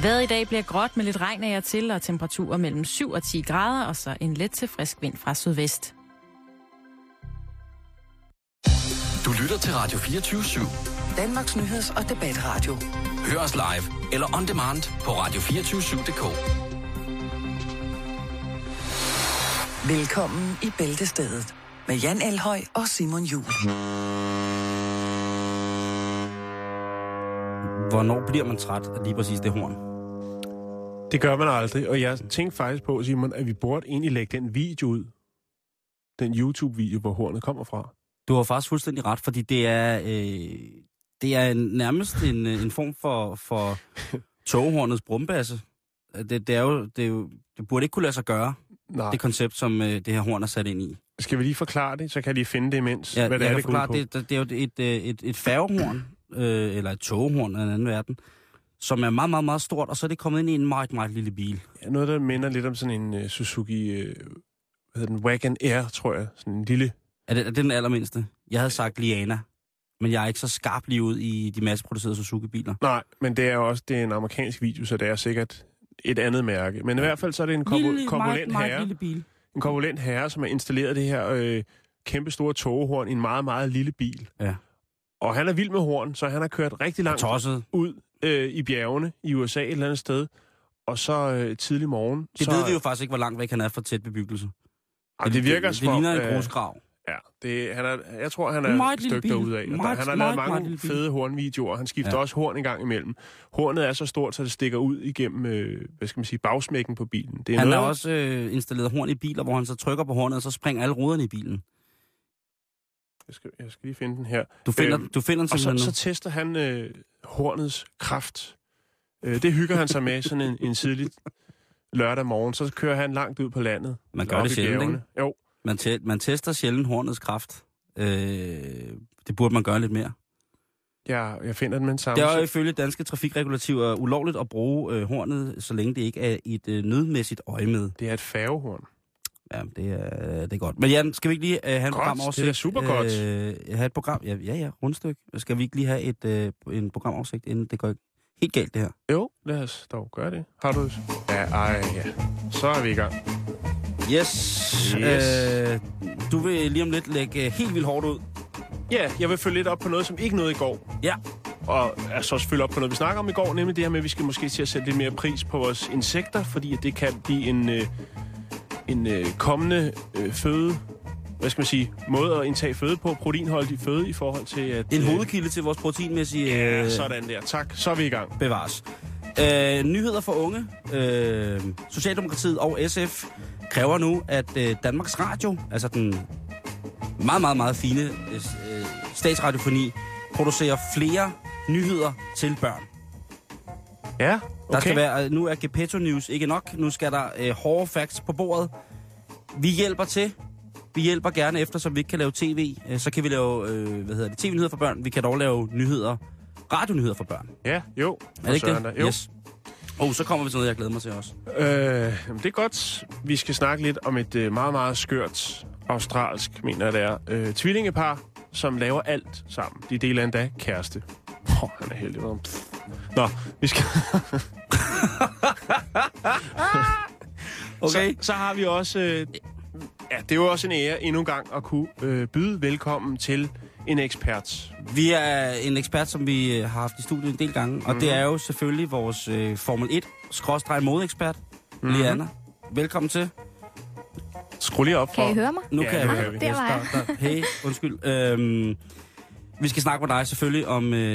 Vejret i dag bliver gråt med lidt regn af og til, og temperaturer mellem 7 og 10 grader, og så en let til frisk vind fra sydvest. Du lytter til Radio 24/7. Danmarks nyheds- og debatradio. Hør os live eller on demand på radio247.dk. Velkommen i Bæltestedet med Jan Elhøj og Simon Juhl. Hvornår bliver man træt af lige præcis det horn? Det gør man aldrig, og jeg tænkte faktisk på, Simon, at vi burde egentlig lægge den video ud. Den YouTube-video, hvor hornet kommer fra. Du har faktisk fuldstændig ret, fordi det er nærmest en form for toghornets brumbasse. Det burde ikke kunne lade sig gøre, Nej. det koncept, som det her horn er sat ind i. Skal vi lige forklare det, så kan de finde det imens? Ja, hvad det er, jeg det kan forklare, går på. det er jo et færgehorn, eller et toghorn af en anden verden, som er meget, meget, meget stort, og så er det kommet ind i en meget, meget lille bil. Ja, noget, der minder lidt om sådan en Suzuki, Wagon Air, tror jeg. Sådan en lille... Er det den allermindste? Jeg havde sagt Liana, men jeg er ikke så skarp lige ud i de masseproducerede Suzuki-biler. Nej, men det er en amerikansk video, så det er sikkert et andet mærke. Men i hvert fald så er det en korpulent herre. Lille bil. En korpulent herre, som har installeret det her kæmpe store toghorn i en meget, meget lille bil. Ja. Og han er vild med horn, så han har kørt rigtig langt ud i bjergene i USA et eller andet sted. Og så tidlig morgen. Det ved vi jo faktisk ikke, hvor langt væk han er fra tæt bebyggelse. Det virker det ligner en grusgrav. Ja, jeg tror, han er et stykke derude af. Han har lavet mange fede hornvideoer. Han skifter også horn en gang imellem. Hornet er så stort, så det stikker ud igennem, bagsmækken på bilen. Han har også installeret horn i biler, hvor han så trykker på hornet, og så springer alle ruderne i bilen. Jeg skal lige finde den her. Du finder den simpelthen og så tester han hornets kraft. Det hygger han sig med sådan en tidlig lørdag morgen. Så kører han langt ud på landet. Man gør det sjældent, ikke? Jo. Man tester sjældent hornets kraft. Det burde man gøre lidt mere. Ja, jeg finder den med en sammen. Det er jo ifølge danske trafikregulativer ulovligt at bruge hornet, så længe det ikke er et nødmæssigt øjemed. Det er et færgehorn. Ja, det er godt. Men Jan, skal vi ikke lige have en programoversigt? Det er super godt. Have et program? Ja, rundstykke. Skal vi ikke lige have en programoversigt, inden det går helt galt, det her? Jo, lad os dog gøre det. Har du... Ja. Så er vi i gang. Yes. Du vil lige om lidt lægge helt vildt hårdt ud. Ja, jeg vil følge lidt op på noget, som ikke nåede i går. Ja. Og så følge op på noget, vi snakker om i går, nemlig det her med, at vi skal måske til at sætte lidt mere pris på vores insekter, fordi at det kan blive en kommende føde, måde at indtage føde på, proteinholdig føde i forhold til at... En hovedkilde til vores proteinmæssige... Ja, sådan der. Tak. Så er vi i gang. Bevares. Nyheder for unge. Socialdemokratiet og SF kræver nu, at Danmarks Radio, altså den meget, meget, meget fine statsradiofoni, producerer flere nyheder til børn. Ja, okay. Der skal være, nu er Gepetto News ikke nok. Nu skal der hårde facts på bordet. Vi hjælper til. Vi hjælper gerne efter, som vi ikke kan lave tv. Så kan vi lave tv-nyheder for børn. Vi kan dog lave radionyheder for børn. Ja, jo. Er det ikke det? Jo. Yes. Så kommer vi til noget, jeg glæder mig til også. Det er godt. Vi skal snakke lidt om et meget, meget skørt australsk, mener jeg det er, tvillingepar, som laver alt sammen. De deler endda kæreste. Han er heldig. Nå, vi skal... Okay. Så har vi også... det er jo også en ære endnu en gang at kunne byde velkommen til en ekspert. Vi er en ekspert, som vi har haft i studiet en del gange, og det er jo selvfølgelig vores Formel 1/modeekspert, Liana. Velkommen til. Skru lige op for... Kan I høre mig? Nu kan jeg høre. Det var jeg. Hey, undskyld. Vi skal snakke med dig selvfølgelig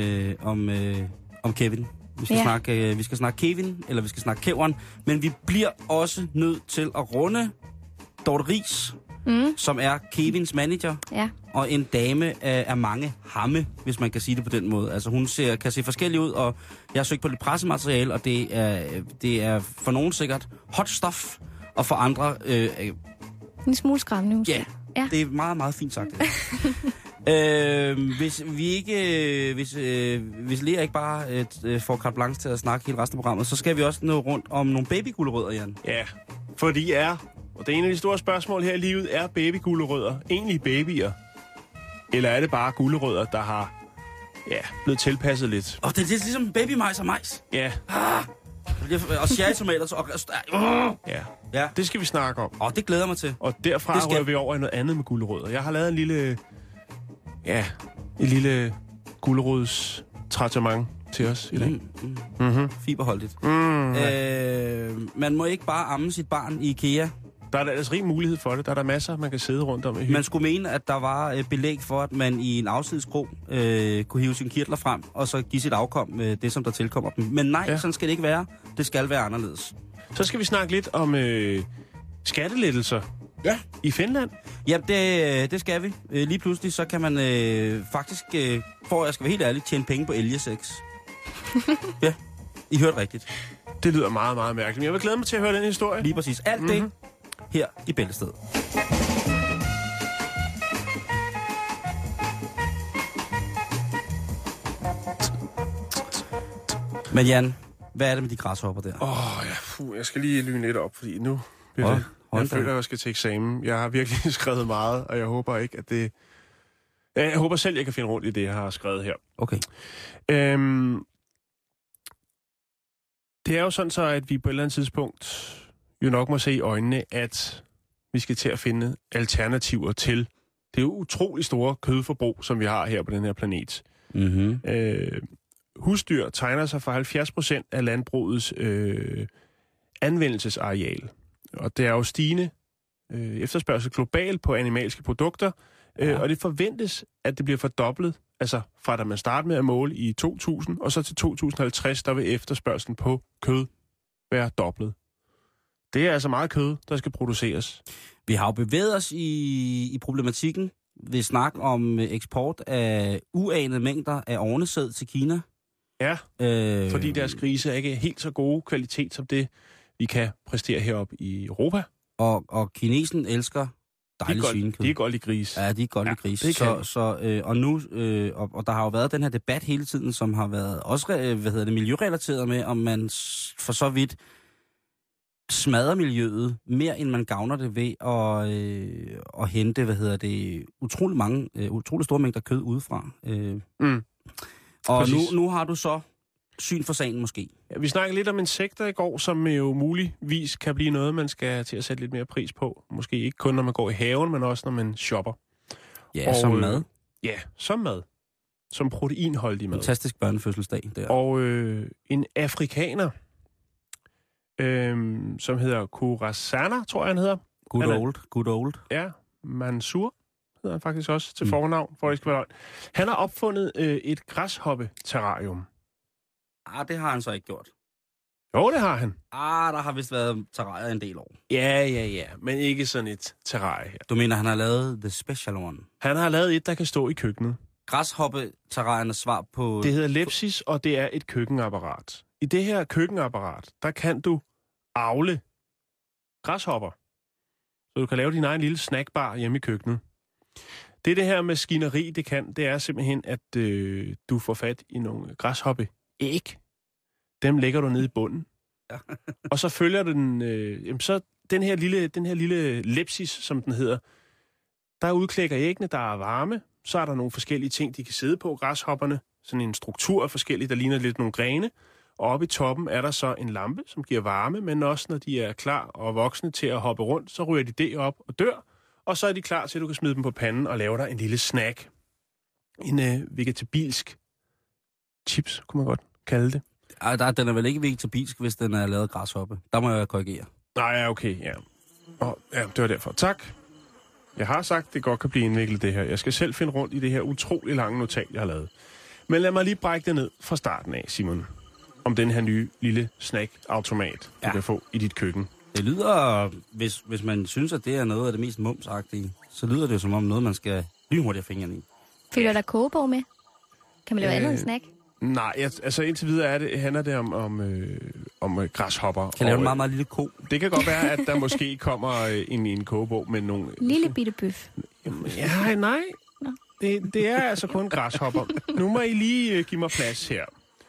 om Kevin. Vi skal snakke Kevin, eller vi skal snakke Kevin, men vi bliver også nødt til at runde Dorte Riis, som er Kevins manager, og en dame af mange hamme, hvis man kan sige det på den måde. Altså hun kan se forskellig ud, og jeg har søgt på lidt pressemateriale, og det er for nogen sikkert hot stuff, og for andre... en smule skræmmende måske. Ja, det er meget, meget fint sagt. Hvis Lea ikke bare får carte blanche til at snakke hele resten af programmet, så skal vi også nå rundt om nogle babygulerødder, Jan. Ja, for de er, og det er en af de store spørgsmål her i livet, er babygulerødder egentlig babyer? Eller er det bare gulerødder, der har blevet tilpasset lidt? Det er ligesom babymajs og majs. Ja. Og cherrytomater. Ja, det skal vi snakke om. Det glæder mig til. Og derfra rører vi over i noget andet med gulerødder. Jeg har lavet en lille gulerods tratement til os i dag. Fiberholdigt. Man må ikke bare amme sit barn i IKEA. Der er da ellers rig mulighed for det. Der er der masser, man kan sidde rundt om i hyggen. Man skulle mene, at der var belæg for, at man i en afsideskrog kunne hive sine kirtler frem, og så give sit afkom det, som der tilkommer dem. Men nej, sådan skal det ikke være. Det skal være anderledes. Så skal vi snakke lidt om skattelettelser i Finland. Jamen, det skal vi. Lige pludselig, så kan man faktisk, for at jeg skal være helt ærlig, tjene penge på elgesex. Ja, I hørte rigtigt. Det lyder meget, meget mærkeligt. Men jeg vil glæde mig til at høre den historie. Lige præcis. Alt det her i Bæltestedet. Men Jan, hvad er det med de græshopper der? Jeg skal lige lyne lidt op, fordi nu jeg føler, at jeg skal til eksamen. Jeg har virkelig skrevet meget, og jeg håber ikke, at det... Jeg håber selv, jeg kan finde rundt i det, jeg har skrevet her. Okay. Det er jo sådan så, at vi på et eller andet tidspunkt jo nok må se i øjnene, at vi skal til at finde alternativer til det utrolig store kødforbrug, som vi har her på den her planet. Mm-hmm. Husdyr tegner sig for 70% af landbrugets anvendelsesareal. Og det er jo stigende efterspørgsel globalt på animalske produkter, og det forventes, at det bliver fordoblet, altså fra da man startede med at måle i 2000, og så til 2050, der vil efterspørgselen på kød være doblet. Det er altså meget kød, der skal produceres. Vi har jo bevæget os i problematikken ved snak om eksport af uanede mængder af ornesæd til Kina. Ja, fordi deres grise er ikke helt så gode kvalitet som det, vi kan præstere heroppe i Europa. Og kinesen elsker dejligt svinekød. De er godt i gris. Ja, de er godt i gris. Og nu, og der har jo været den her debat hele tiden, som har været også miljørelateret med, om man for så vidt smadrer miljøet mere, end man gavner det ved at hente, utrolig store mængder kød udefra. Og nu har du så syn for sagen måske. Ja, vi snakkede lidt om insekter i går, som jo muligvis kan blive noget, man skal til at sætte lidt mere pris på. Måske ikke kun, når man går i haven, men også, når man shopper. Ja, som mad. Ja, som mad. Som proteinholdig mad. Fantastisk børnefødselsdag der. Og en afrikaner, som hedder Kurasana, tror jeg, han hedder. Good old. Ja, Mansour hedder han faktisk også til fornavn, for at det skal være løgn. Han har opfundet et græshoppe-terrarium. Det har han så ikke gjort. Jo, det har han. Der har vist været terrarier en del år. Ja, men ikke sådan et terrarie her. Du mener, han har lavet the special one? Han har lavet et, der kan stå i køkkenet. Græshoppe-terrariernes svar på... Det hedder Lepsis, og det er et køkkenapparat. I det her køkkenapparat, der kan du avle græshopper. Så du kan lave din egen lille snackbar hjemme i køkkenet. Det her maskineri, det er simpelthen, at du får fat i nogle græshoppe-æg. Dem lægger du ned i bunden. Ja. Og så følger du den... så den her lille Lepsis, som den hedder, der udklækker æggene, der er varme. Så er der nogle forskellige ting, de kan sidde på, græshopperne. Sådan en struktur af forskellige, der ligner lidt nogle grene. Og oppe i toppen er der så en lampe, som giver varme, men også når de er klar og voksne til at hoppe rundt, så ryger de det op og dør. Og så er de klar til, at du kan smide dem på panden og lave dig en lille snack. En vegetabilsk chips, kunne man godt kalde det. Den er vel ikke vegetabilsk, hvis den er lavet græshoppe. Der må jeg korrigere. Nej, okay, ja. Ja, det var derfor. Tak. Jeg har sagt, at det godt kan blive indviklet, det her. Jeg skal selv finde rundt i det her utrolig lange notat, jeg har lavet. Men lad mig lige brække det ned fra starten af, Simon. Om den her nye lille snack-automat, du kan få i dit køkken. Det lyder, hvis man synes, at det er noget af det mest mumsagtige, så lyder det jo som om noget, man skal lynhurtigt have fingrene i. Følger der kogebog med? Kan man lave andet end snack? Nej, altså indtil videre handler det om græshopper. Kan lave en meget, meget lille ko. Det kan godt være, at der måske kommer en kogebog med nogle... Lille bitte bøf. Ja, nej. Det er altså kun græshopper. Nu må I lige give mig plads her.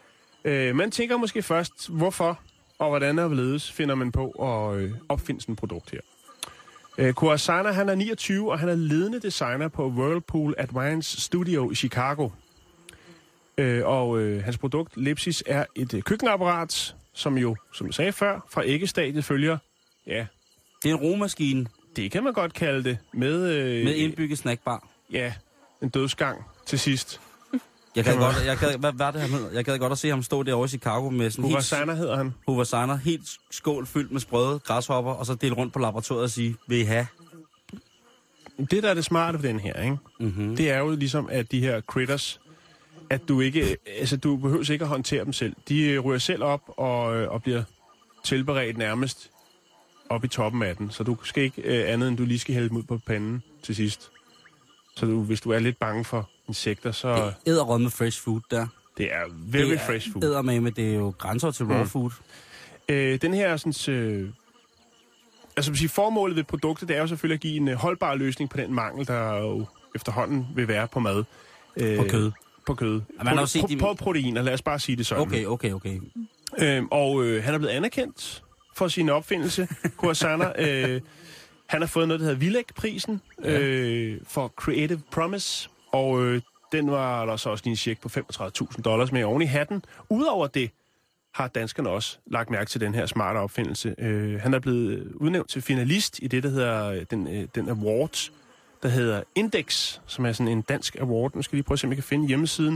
Man tænker måske først, hvorfor og hvordan og hvorledes finder man på at opfinde sådan et produkt her. Kurasana, han er 29, og han er ledende designer på Whirlpool Advanced Studio i Chicago. Hans produkt, Lepsis, er et køkkenapparat, som jo, som jeg sagde før, fra æggestadiet følger, ja... Det er en romaskine. Det kan man godt kalde det. Med indbygget snackbar. Ja, en dødsgang til sidst. Jeg gad godt at se ham stå derovre i Chicago med sådan Hoover Signer hedder han. Hoover Signer, helt skål fyldt med sprøde græshopper, og så dele rundt på laboratoriet og sige, vil I have? Det, der er det smarte ved den her, ikke? Mm-hmm. Det er jo ligesom, at de her critters, at du ikke, altså du behøver ikke at håndtere dem selv. De ryger selv op og bliver tilberedt nærmest op i toppen af den. Så du skal ikke andet, end du lige skal hælde dem ud på panden til sidst. Så hvis du er lidt bange for insekter, så... Det er edderrød med fresh food der. Det er very fresh food. Eddermame, det er jo grænser til raw food. Den her sådan... Altså, formålet ved produktet, det er jo selvfølgelig at give en holdbar løsning på den mangel, der jo efterhånden vil være på mad. På kød. På kød. På proteiner, lad os bare sige det sådan. Okay. Han er blevet anerkendt for sin opfindelse, Hoover Signer. Han har fået noget, der hedder Wilek-prisen for Creative Promise, og den var der så også lige en check på $35,000 med oven i hatten. Udover det har danskerne også lagt mærke til den her smarte opfindelse. Han er blevet udnævnt til finalist i det, der hedder den award, der hedder Index, som er sådan en dansk award. Nu skal jeg lige prøve at se, om jeg kan finde hjemmesiden,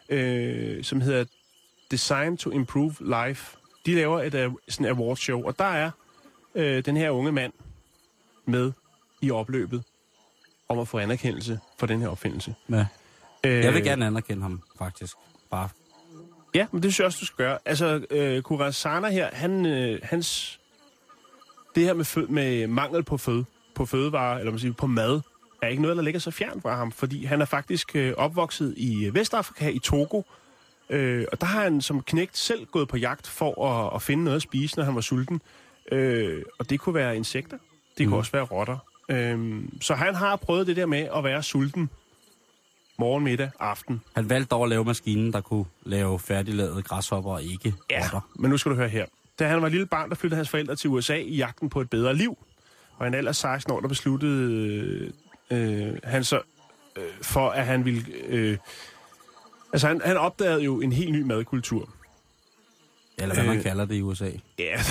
som hedder Design to Improve Life. De laver et sådan awardshow, og der er den her unge mand med i opløbet om at få anerkendelse for den her opfindelse. Ja. Jeg vil gerne anerkende ham, faktisk. Bare. Ja, men det synes jeg også, du skal gøre. Altså, Hoover Signer her, hans... Det her med mangel på fødevarer, eller man siger på mad, er ikke noget, der ligger så fjern fra ham, fordi han er faktisk opvokset i Vestafrika, i Togo, og der har han som knægt selv gået på jagt for at finde noget at spise, når han var sulten. Og det kunne være insekter, det kunne også være rotter. Så han har prøvet det der med at være sulten morgen, middag, aften. Han valgte dog at lave maskinen, der kunne lave færdiglavede græshopper og ikke rotter. Men nu skal du høre her. Da han var et lille barn, der flyttede hans forældre til USA i jagten på et bedre liv. Og i en alder af 16 år, der besluttede han så, for at han ville... han opdagede jo en helt ny madkultur. Eller hvad man kalder det i USA. Ja.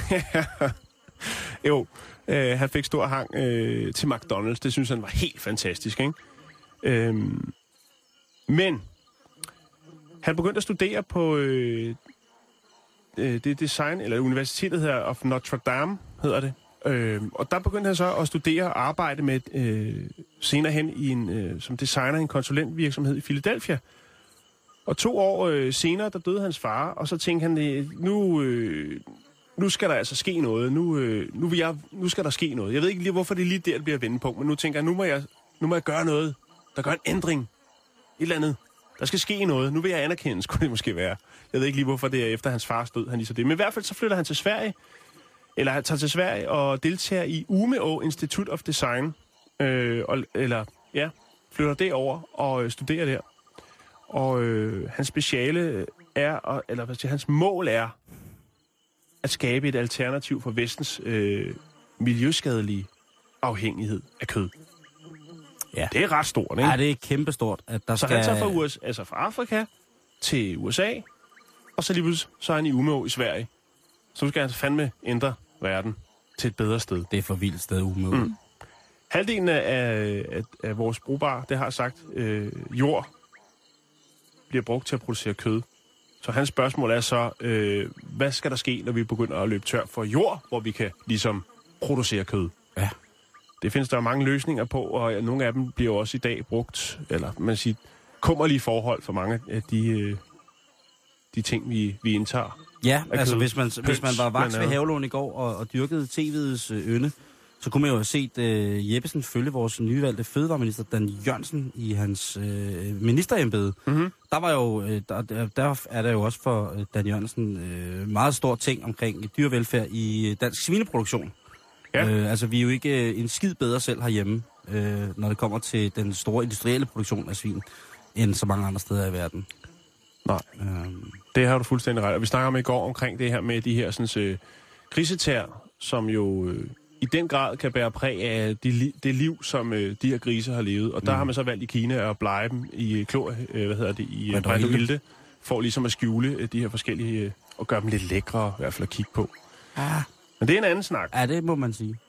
Jo, han fik stor hang til McDonald's. Det synes han var helt fantastisk, ikke? Men han begyndte at studere på det design, eller universitetet her of Notre Dame, hedder det. Og der begyndte han så at studere og arbejde med senere hen i som designer i en konsulentvirksomhed i Philadelphia. Og 2 år senere, der døde hans far, og så tænkte han, nu skal der altså ske noget. Nu skal der ske noget. Jeg ved ikke lige, hvorfor det er lige der, det bliver vendepunkt, men nu tænker jeg, nu må jeg gøre noget, der gør en ændring. Et eller andet. Der skal ske noget. Nu vil jeg anerkende, skulle det måske være. Jeg ved ikke lige, hvorfor det er efter hans fars død, han lige så det. Men i hvert fald så flytter han til Sverige, eller han tager til Sverige og deltager i Umeå Institute of Design, flytter derover og studerer der. Og hans speciale er, hans mål er at skabe et alternativ for vestens miljøskadelige afhængighed af kød. Ja. Det er ret stort, ikke? Ja, det er kæmpestort. At der så han tager fra Afrika til USA, og så lige pludselig så er han i Umeå i Sverige. Så skal han fandme ændre verden til et bedre sted. Det er for vildt sted, Umeå. Halvdelen af vores brugbare, det har sagt, jord bliver brugt til at producere kød. Så hans spørgsmål er så, hvad skal der ske, når vi begynder at løbe tør for jord, hvor vi kan ligesom producere kød? Ja. Det findes der mange løsninger på, og nogle af dem bliver også i dag brugt, eller man siger, kummerlige forhold for mange af de ting, vi indtager. Ja, altså hvis man var vaks ved Havelån i går og dyrkede tv'ets ynde, så kunne man jo have set Jeppesen følge vores nyvalgte fødevareminister, Dan Jørgensen, i hans ministerembede. Mm-hmm. Der var jo, der er der jo også for Dan Jørgensen meget stor ting omkring dyrevelfærd i dansk svineproduktion. Ja. Altså, vi er jo ikke en skid bedre selv herhjemme, når det kommer til den store industrielle produktion af svin, end så mange andre steder i verden. Nej, det har du fuldstændig ret. Og vi snakker om i går omkring det her med de her sådan, grisetær, som jo i den grad kan bære præg af det liv, som de her grise har levet. Og der har man så valgt i Kina at blege dem i brændte ilde, for ligesom at skjule de her forskellige, og gøre dem lidt lækre, i hvert fald at kigge på. Ja. Men det er en anden snak. Ja, det må man sige.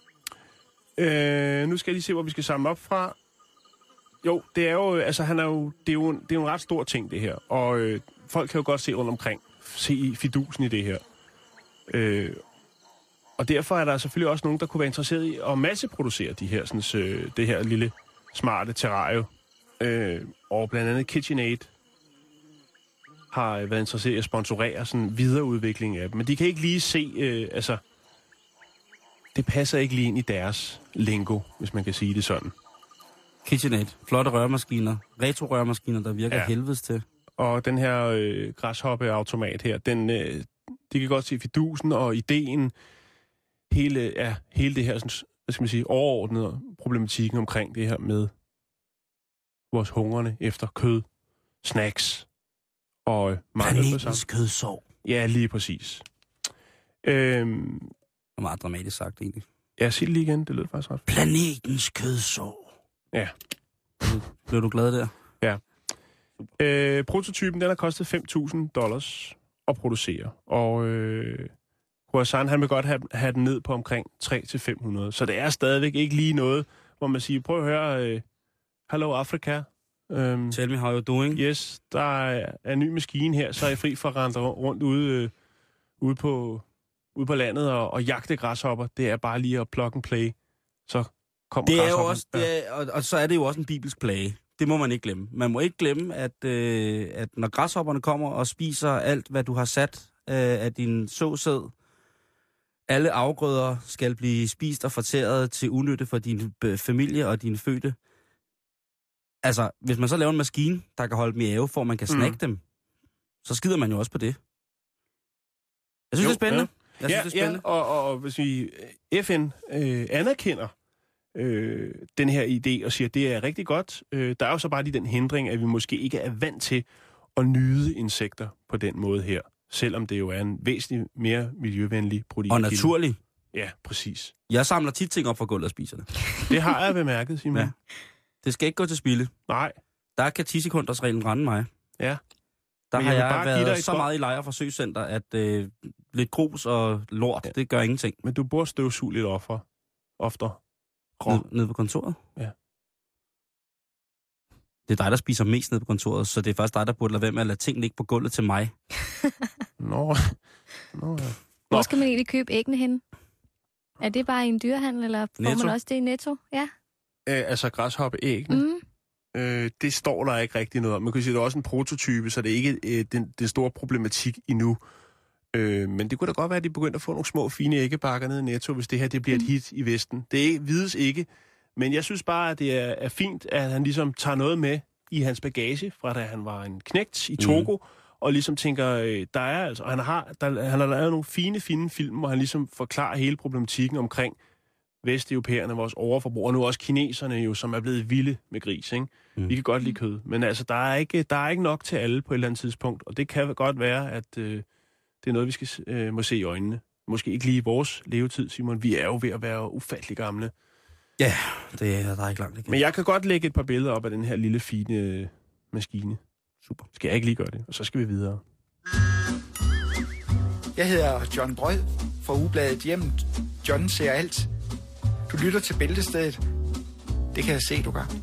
Nu skal jeg lige se, hvor vi skal samle op fra. Jo, det er jo, altså det er jo en ret stor ting, det her. Og folk kan jo godt se rundt omkring, se fidusen i det her. Og derfor er der selvfølgelig også nogen, der kunne være interesseret i at masseproducere de her, sådan, det her lille smarte terrario. Og blandt andet KitchenAid har været interesseret i at sponsorere sådan videreudvikling af dem. Men de kan ikke lige se, det passer ikke lige ind i deres lingo, hvis man kan sige det sådan. KitchenAid. Flotte rørmaskiner. Retro-rørmaskiner, der virker helvedes til. Og den her græshoppeautomat her, de kan godt se fidusen og ideen, hele det her, sådan, hvad skal man sige, overordnede problematikken omkring det her med vores hungrende efter kød, snacks og planetens kødsår. Ja, lige præcis. Det er meget dramatisk sagt, egentlig. Ja, sig det lige igen. Det lød faktisk ret. Planetens kødsår. Ja. Blev du glad der? Ja. Prototypen, den har kostet $5,000 at producere. Og Croissant, han vil godt have den ned på omkring 300-500. Så det er stadigvæk ikke lige noget, hvor man siger, prøv at høre, hello Africa. Tell me how you're doing. Yes, der er en ny maskine her, så er I fri for at rende rundt ude på landet og jagte græshopper. Det er bare lige at plug and play. Så kommer det er jo også, og så er det jo også en bibelsk plage. Det må man ikke glemme. Man må ikke glemme, at når græshopperne kommer og spiser alt, hvad du har sat af din såsæd, alle afgrøder skal blive spist og fortæret til unytte for din familie og dine fødte. Altså, hvis man så laver en maskine, der kan holde dem i ave, for man kan snakke dem, så skider man jo også på det. Jeg synes, det er spændende. Ja. Jeg synes, det er spændende. Og hvis vi FN anerkender den her idé og siger, at det er rigtig godt. Der er jo så bare lige den hindring, at vi måske ikke er vant til at nyde insekter på den måde her. Selvom det jo er en væsentlig mere miljøvenlig protein. Og naturlig. Ja, præcis. Jeg samler tit ting op fra gulvet og spiser det. Det har jeg bemærket, Simon. Ja. Det skal ikke gå til spilde. Nej. Der kan 10 sekunders reglen rende mig. Ja. Der har jeg været så meget i Lejre Forsøgscenter, at lidt grus og lort, det gør ingenting. Men du burde støvsuge lidt oftere. Nede på kontoret? Ja. Det er dig, der spiser mest nede på kontoret, så det er faktisk dig, der burde lade være med at lade ting ligge på gulvet til mig. Nå. Hvor skal man egentlig købe æggene hen? Er det bare i en dyrehandel, eller får man også det i Netto? Ja. Altså græshoppeæggene? Det står der ikke rigtig noget om. Man kan sige, at det er også en prototype, så det er ikke den store problematik endnu. Men det kunne da godt være, at de begyndte at få nogle små, fine æggebakker nede i Netto, hvis det her det bliver et hit i Vesten. Det vides ikke, men jeg synes bare, at det er fint, at han ligesom tager noget med i hans bagage, fra da han var en knægt i Togo, og ligesom tænker, der er altså, han har lavet nogle fine film, hvor han ligesom forklarer hele problematikken omkring vesteuropæerne, vores overforbrug, og nu også kineserne jo, som er blevet vilde med gris, ikke? Vi kan godt lide kød, men altså, der er ikke nok til alle på et eller andet tidspunkt, og det kan godt være, at det er noget, vi skal må se i øjnene. Måske ikke lige i vores levetid, Simon. Vi er jo ved at være ufattelig gamle. Ja, der er ikke langt igen. Men jeg kan godt lægge et par billeder op af den her lille, fine maskine. Super. Skal jeg ikke lige gøre det? Og så skal vi videre. Jeg hedder John Brød fra Ugebladet Hjemmet. John ser alt. Du lytter til Bæltestedet. Det kan jeg se, du gør.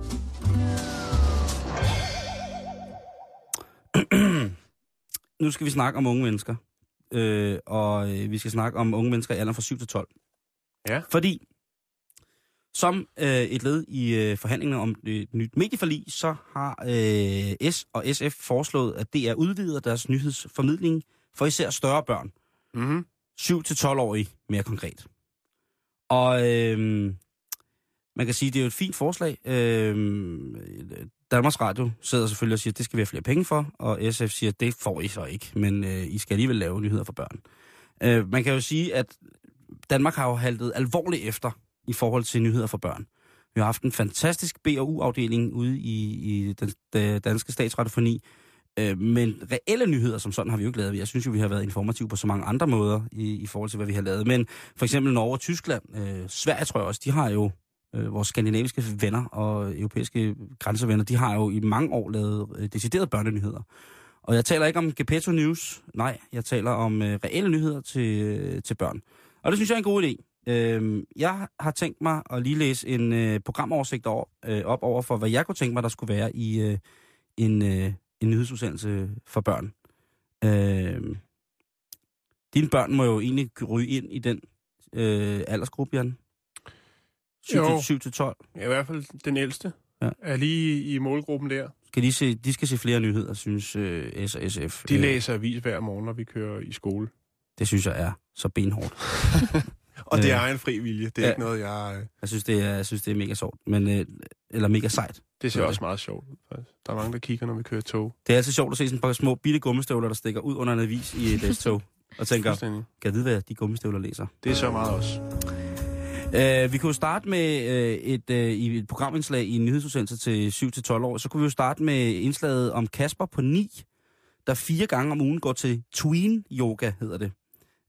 Nu skal vi snakke om unge mennesker. Og vi skal snakke om unge mennesker i alderen fra 7 til 12. Ja. Fordi, som et led i forhandlingerne om et nyt medieforlig, så har S og SF foreslået, at DR udvider deres nyhedsformidling for især større børn. 7 til 12-årige mere konkret. Og man kan sige, at det er jo et fint forslag. Danmarks Radio sidder selvfølgelig og siger, at det skal vi have flere penge for, og SF siger, at det får I så ikke, men I skal alligevel lave nyheder for børn. Man kan jo sige, at Danmark har jo haltet alvorligt efter i forhold til nyheder for børn. Vi har haft en fantastisk B&U-afdeling ude i den danske statsradiofoni, men reelle nyheder som sådan har vi jo ikke lavet. Jeg synes jo, vi har været informative på så mange andre måder i forhold til, hvad vi har lavet. Men for eksempel Norge og Tyskland, Sverige tror jeg også, de har jo vores skandinaviske venner og europæiske grænsevenner, de har jo i mange år lavet deciderede børnenyheder. Og jeg taler ikke om Gepetto News. Nej, jeg taler om reelle nyheder til børn. Og det synes jeg er en god idé. Jeg har tænkt mig at lige læse en programoversigt op over for, hvad jeg kunne tænke mig, der skulle være i en nyhedsudsendelse for børn. Dine børn må jo egentlig ryge ind i den aldersgruppe, Jan. 7-12. Ja, i hvert fald den ældste. Ja. Er lige i målgruppen der. De skal se flere nyheder, synes S og SF. De læser avis hver morgen, når vi kører i skole. Det synes jeg er så benhårdt. Og det er egen fri vilje. Det er ikke noget, jeg... Jeg synes, det er mega sjovt. Eller mega sejt. Det ser også meget sjovt ud, faktisk. Der er mange, der kigger, når vi kører tog. Det er altid sjovt at se sådan et par små bitte gummistøvler, der stikker ud under en avis i et S-tog. Og tænker, kan jeg vide, hvad de gummistøvler læser? Det er så meget også. Vi kunne jo starte med et programindslag i en nyhedsudsendelse til 7-12 år. Så kunne vi jo starte med indslaget om Kasper på 9, der 4 gange om ugen går til tween yoga, hedder det.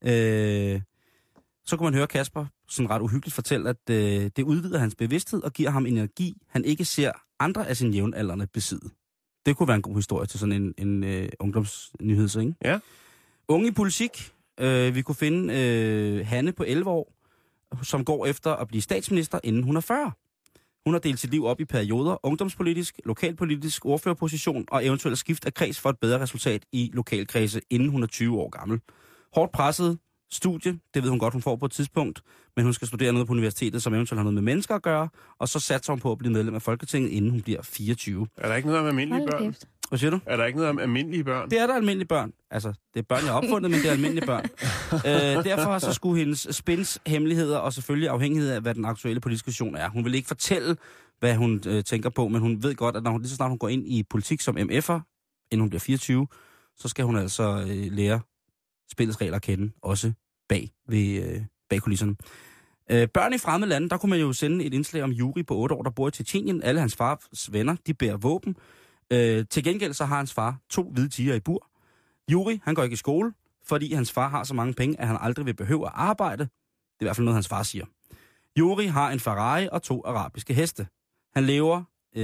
Så kunne man høre Kasper sådan ret uhyggeligt fortælle, at det udvider hans bevidsthed og giver ham energi, han ikke ser andre af sine jævnaldrende besidde. Det kunne være en god historie til sådan en ungdomsnyhed, ikke? Ja. Unge i politik. Vi kunne finde Hanne på 11 år, som går efter at blive statsminister, inden hun er 40. Hun har delt sit liv op i perioder, ungdomspolitisk, lokalpolitisk, ordførerposition og eventuelt skift af kreds for et bedre resultat i lokalkredse, inden hun er 20 år gammel. Hårdt presset studie, det ved hun godt, hun får på et tidspunkt, men hun skal studere noget på universitetet, som eventuelt har noget med mennesker at gøre, og så satser hun på at blive medlem af Folketinget, inden hun bliver 24. Er der ikke noget om almindelige børn? Hvad siger du? Er der ikke noget om almindelige børn? Det er der almindelige børn. Altså, det er børn, jeg har opfundet, men det er almindelige børn. Derfor så skulle hendes spins, hemmeligheder og selvfølgelig afhængighed af, hvad den aktuelle politiske situation er. Hun vil ikke fortælle, hvad hun tænker på, men hun ved godt, at lige så snart hun går ind i politik som MF'er, inden hun bliver 24, så skal hun altså lære spillets regler at kende, også bag kulisserne. Børn i fremmede lande, der kunne man jo sende et indslag om Juri på 8 år, der bor i Tjetjenien. Alle hans fars venner, de bærer våben. Til gengæld så har hans far 2 hvide tiger i bur. Juri, han går ikke i skole, fordi hans far har så mange penge, at han aldrig vil behøve at arbejde. Det er i hvert fald noget, hans far siger. Juri har en Ferrari og 2 arabiske heste. Han lever,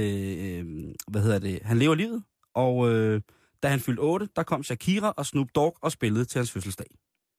han lever livet, og da han fyldte 8, der kom Shakira og Snoop Dogg og spillede til hans fødselsdag.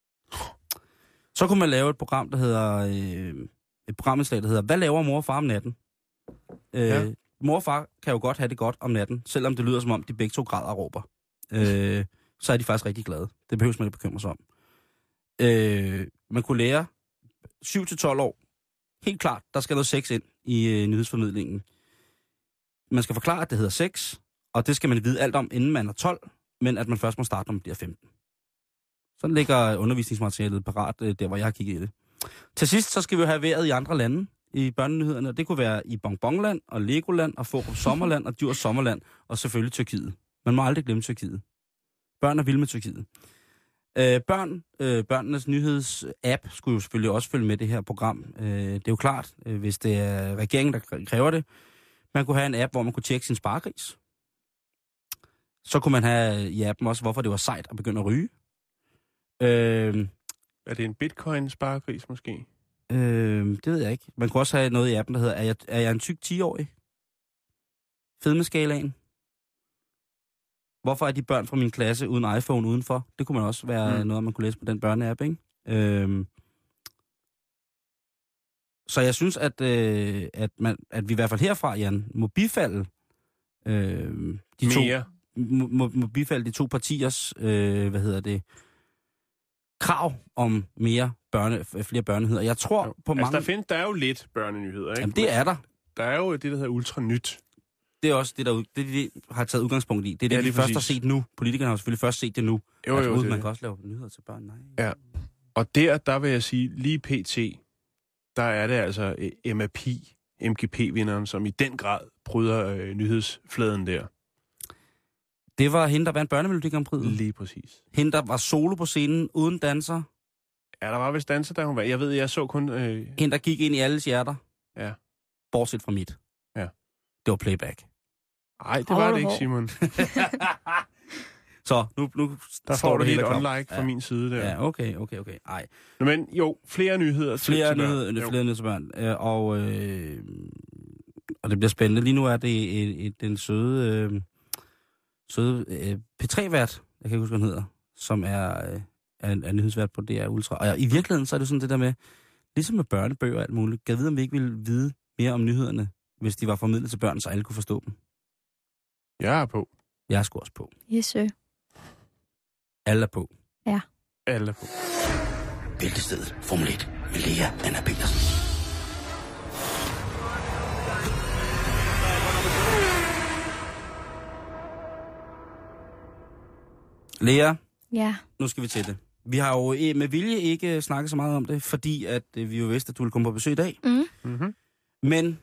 Så kunne man lave et program, der hedder, hvad laver mor og far om natten? Ja. Mor og far kan jo godt have det godt om natten, selvom det lyder som om, de begge 2 græder og råber. Så er de faktisk rigtig glade. Det behøves man ikke bekymre sig om. Man kunne lære 7-12 år. Helt klart, der skal noget sex ind i nyhedsformidlingen. Man skal forklare, at det hedder sex, og det skal man vide alt om, inden man er 12, men at man først må starte, når man bliver 15. Sådan ligger undervisningsmaterialet parat, der hvor jeg har kigget i det. Til sidst, så skal vi jo have vejret i andre lande i børnenyhederne. Det kunne være i Bonbonland og Legoland og Forup Sommerland og Djurs Sommerland og selvfølgelig Tyrkiet. Man må aldrig glemme Tyrkiet. Børn er vilde med Tyrkiet. Børnenes nyheds-app skulle jo selvfølgelig også følge med det her program. Det er jo klart, hvis det er regeringen, der kræver det. Man kunne have en app, hvor man kunne tjekke sin sparegris. Så kunne man have i appen også, hvorfor det var sejt at begynde at ryge. Er det en bitcoin-sparegris måske? Det ved jeg ikke. Man kunne også have noget i appen, der hedder, er jeg en tyk 10-årig? Fedmeskalaen. Hvorfor er de børn fra min klasse uden iPhone udenfor? Det kunne man også være noget, man kunne læse på den børneapp, ikke? Så jeg synes, at vi i hvert fald herfra, Jan, må bifalde må bifalde de 2 partiers, krav om flere børnenyheder. Jeg tror på mange... Der er jo lidt børnenyheder, ikke? Jamen, det er der. Der er jo det, der hedder Ultranyt. Det er også det, de har taget udgangspunkt i. Det er det, vi først har set nu. Politikerne har selvfølgelig først set det nu. Jo, man kan også lave nyheder til børn. Nej. Ja. Og der vil jeg sige, lige pt., der er det altså MGP-vinderen, som i den grad bryder nyhedsfladen der. Det var hende, der vandt Børnemelodi Grand Prix. Lige præcis. Hende, der var solo på scenen, uden danser. Ja, der var vist danser, da hun var. Jeg så kun... Hende, der gik ind i alles hjerter. Ja. Bortset fra mit. Ja. Det var playback. Nej, det var det ikke, Simon. Så nu der får du helt unlike fra min side der. Ja, okay. Ej. Men jo, flere nyheder til børn. Flere nyheder til børn. Og det bliver spændende. Lige nu er det den søde søde P3-vært, jeg kan ikke huske, hvad han hedder, som er nyhedsvært på DR Ultra. Og i virkeligheden, så er det sådan det der med, ligesom med børnebøger og alt muligt, kan jeg vide, om vi ikke ville vide mere om nyhederne, hvis de var formidlet til børn, så alle kunne forstå dem. Jeg er på. Jeg er sgu også på. Yes, sir. Alle er på. Ja. Alle er på. Bæltestedet Formel 1 med Lea Anna Petersen. Lea, Ja. nu skal vi til det. Vi har jo med vilje ikke snakket så meget om det, fordi at vi jo vidste, at du ville komme på besøg i dag. Mm-hmm. Men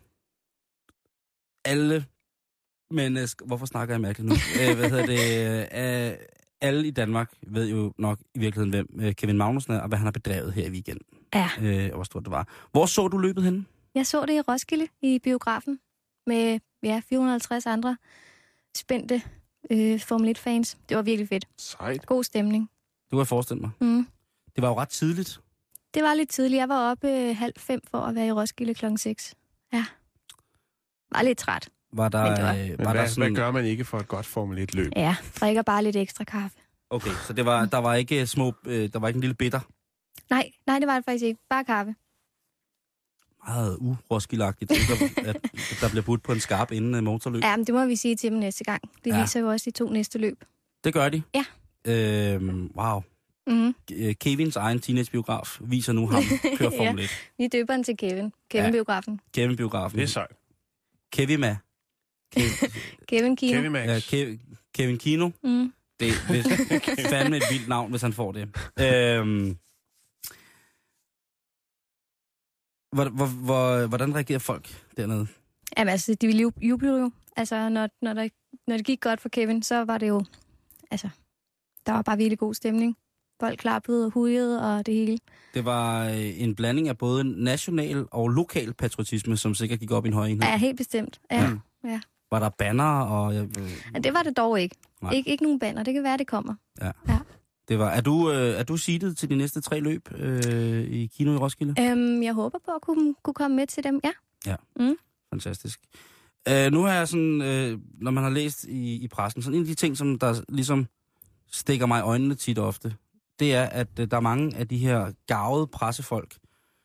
alle mennesker... Hvorfor snakker jeg mærkeligt nu? Alle i Danmark ved jo nok i virkeligheden, hvem Kevin Magnussen er, og hvad han har bedrevet her i weekenden. Ja. Og hvor stort det var. Hvor så du løbet henne? Jeg så det i Roskilde i biografen med 450 andre spændte Formel 1-fans. Det var virkelig fedt. Sejt. God stemning. Det kunne jeg forestille mig. Mm. Det var jo ret tidligt. Det var lidt tidligt. Jeg var oppe 4:30 for at være i Roskilde klokken 6. Ja. Var lidt træt. Var der, hvad gør man ikke for et godt Formel 1-løb? Ja, drikker bare lidt ekstra kaffe. Okay, så der var ikke der var ikke en lille bitter? Nej, det var det faktisk ikke. Bare kaffe. Meget uroskilagtigt, at der bliver budt på en skarp inden motorløb. Ja, men det må vi sige til dem næste gang. Det viser jo også de 2 næste løb. Det gør de? Ja. Wow. Mm-hmm. Kevins egen teenagebiograf viser nu ham køre Formel 1. Vi døber den til Kevin. Kevin-biografen. Kevin-biografen. Det er sejt. Kevin Kevin Kino. Kevin Max. Kevin Kino. Mm. Det er fandme et vildt navn, hvis han får det. Hvordan reagerer folk dernede? Jamen altså, de ville juble jo. Altså, når det gik godt for Kevin, så var det jo... Altså, der var bare virkelig god stemning. Folk klappede og hujede og det hele. Det var en blanding af både national og lokal patriotisme, som sikkert gik op i en høj enhed. Ja, helt bestemt. Ja. Var der banner og... Ja, det var det dog ikke. Ikke nogen banner. Det kan være, det kommer. Ja. Det var. Er du seedet til de næste 3 løb i Kino i Roskilde? Jeg håber på at kunne komme med til dem, ja. Ja, fantastisk. Nu har jeg sådan, når man har læst i pressen, sådan en af de ting, som der ligesom stikker mig i øjnene tit og ofte, det er, at der er mange af de her garvede pressefolk,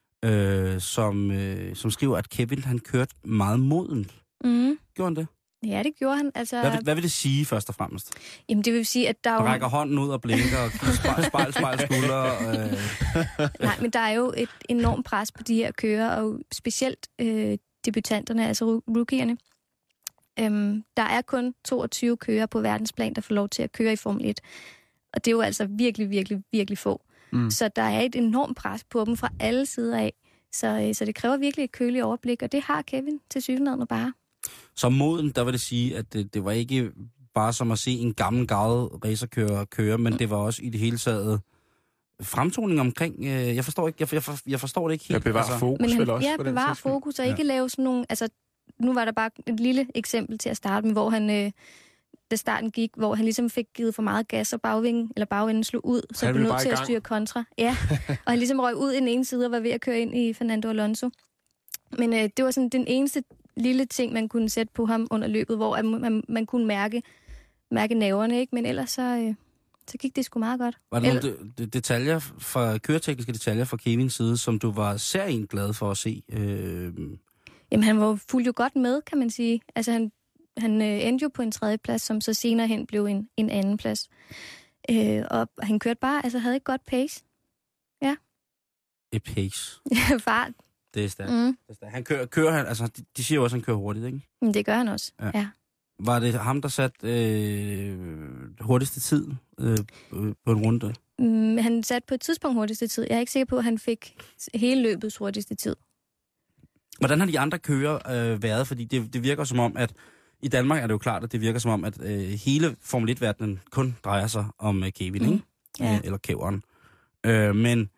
som skriver, at Kevin han kørte meget modent. Gjorde han det? Ja, det gjorde han. Altså... Hvad vil det sige, først og fremmest? Jamen, det vil sige, at der rækker hånden ud og blinker og spejl skulder. Nej, men der er jo et enormt pres på de her kører, og specielt debutanterne, altså rookierne. Der er kun 22 kører på verdensplan, der får lov til at køre i Formel 1. Og det er jo altså virkelig, virkelig, virkelig få. Så der er et enormt pres på dem fra alle sider af. Så det kræver virkelig et køligt overblik, og det har Kevin til syvende bare. Som moden, der vil det sige, at det var ikke bare som at se en gammel garvet racerkører køre, men det var også i det hele taget fremtoning omkring. Jeg forstår det ikke helt. Jeg bevarer fokus vel også. Ja, bevarer fokus og ikke lave sådan nogle... Altså, nu var der bare et lille eksempel til at starte med, hvor han... Da starten gik, hvor han ligesom fik givet for meget gas, og bagvinden slog ud, så han blev nødt til at styre kontra. Ja, og han ligesom røg ud i den ene side og var ved at køre ind i Fernando Alonso. Men det var sådan den eneste lille ting, man kunne sætte på ham under løbet, hvor man kunne mærke nerverne, ikke? Men ellers så gik det sgu meget godt. Var der nogle detaljer køretekniske detaljer fra Kevins side, som du var særligt glad for at se? Jamen, han var fuldt jo godt med, kan man sige. Altså, han endte jo på en 3. plads, som så senere hen blev en 2. plads. Og han kørte bare, altså havde et godt pace. Ja. Et pace? Fart. Det er stærkt. Han kører han, altså de siger jo også, at han kører hurtigt, ikke? Men det gør han også, ja. Var det ham, der satte hurtigste tid på en runde? Han satte på et tidspunkt hurtigste tid. Jeg er ikke sikker på, at han fik hele løbets hurtigste tid. Hvordan har de andre kører været? Fordi det virker som om, at i Danmark er det jo klart, at det virker som om, at hele Formel 1-verdenen kun drejer sig om Kevin, ikke? Ja. Eller Kevin. Men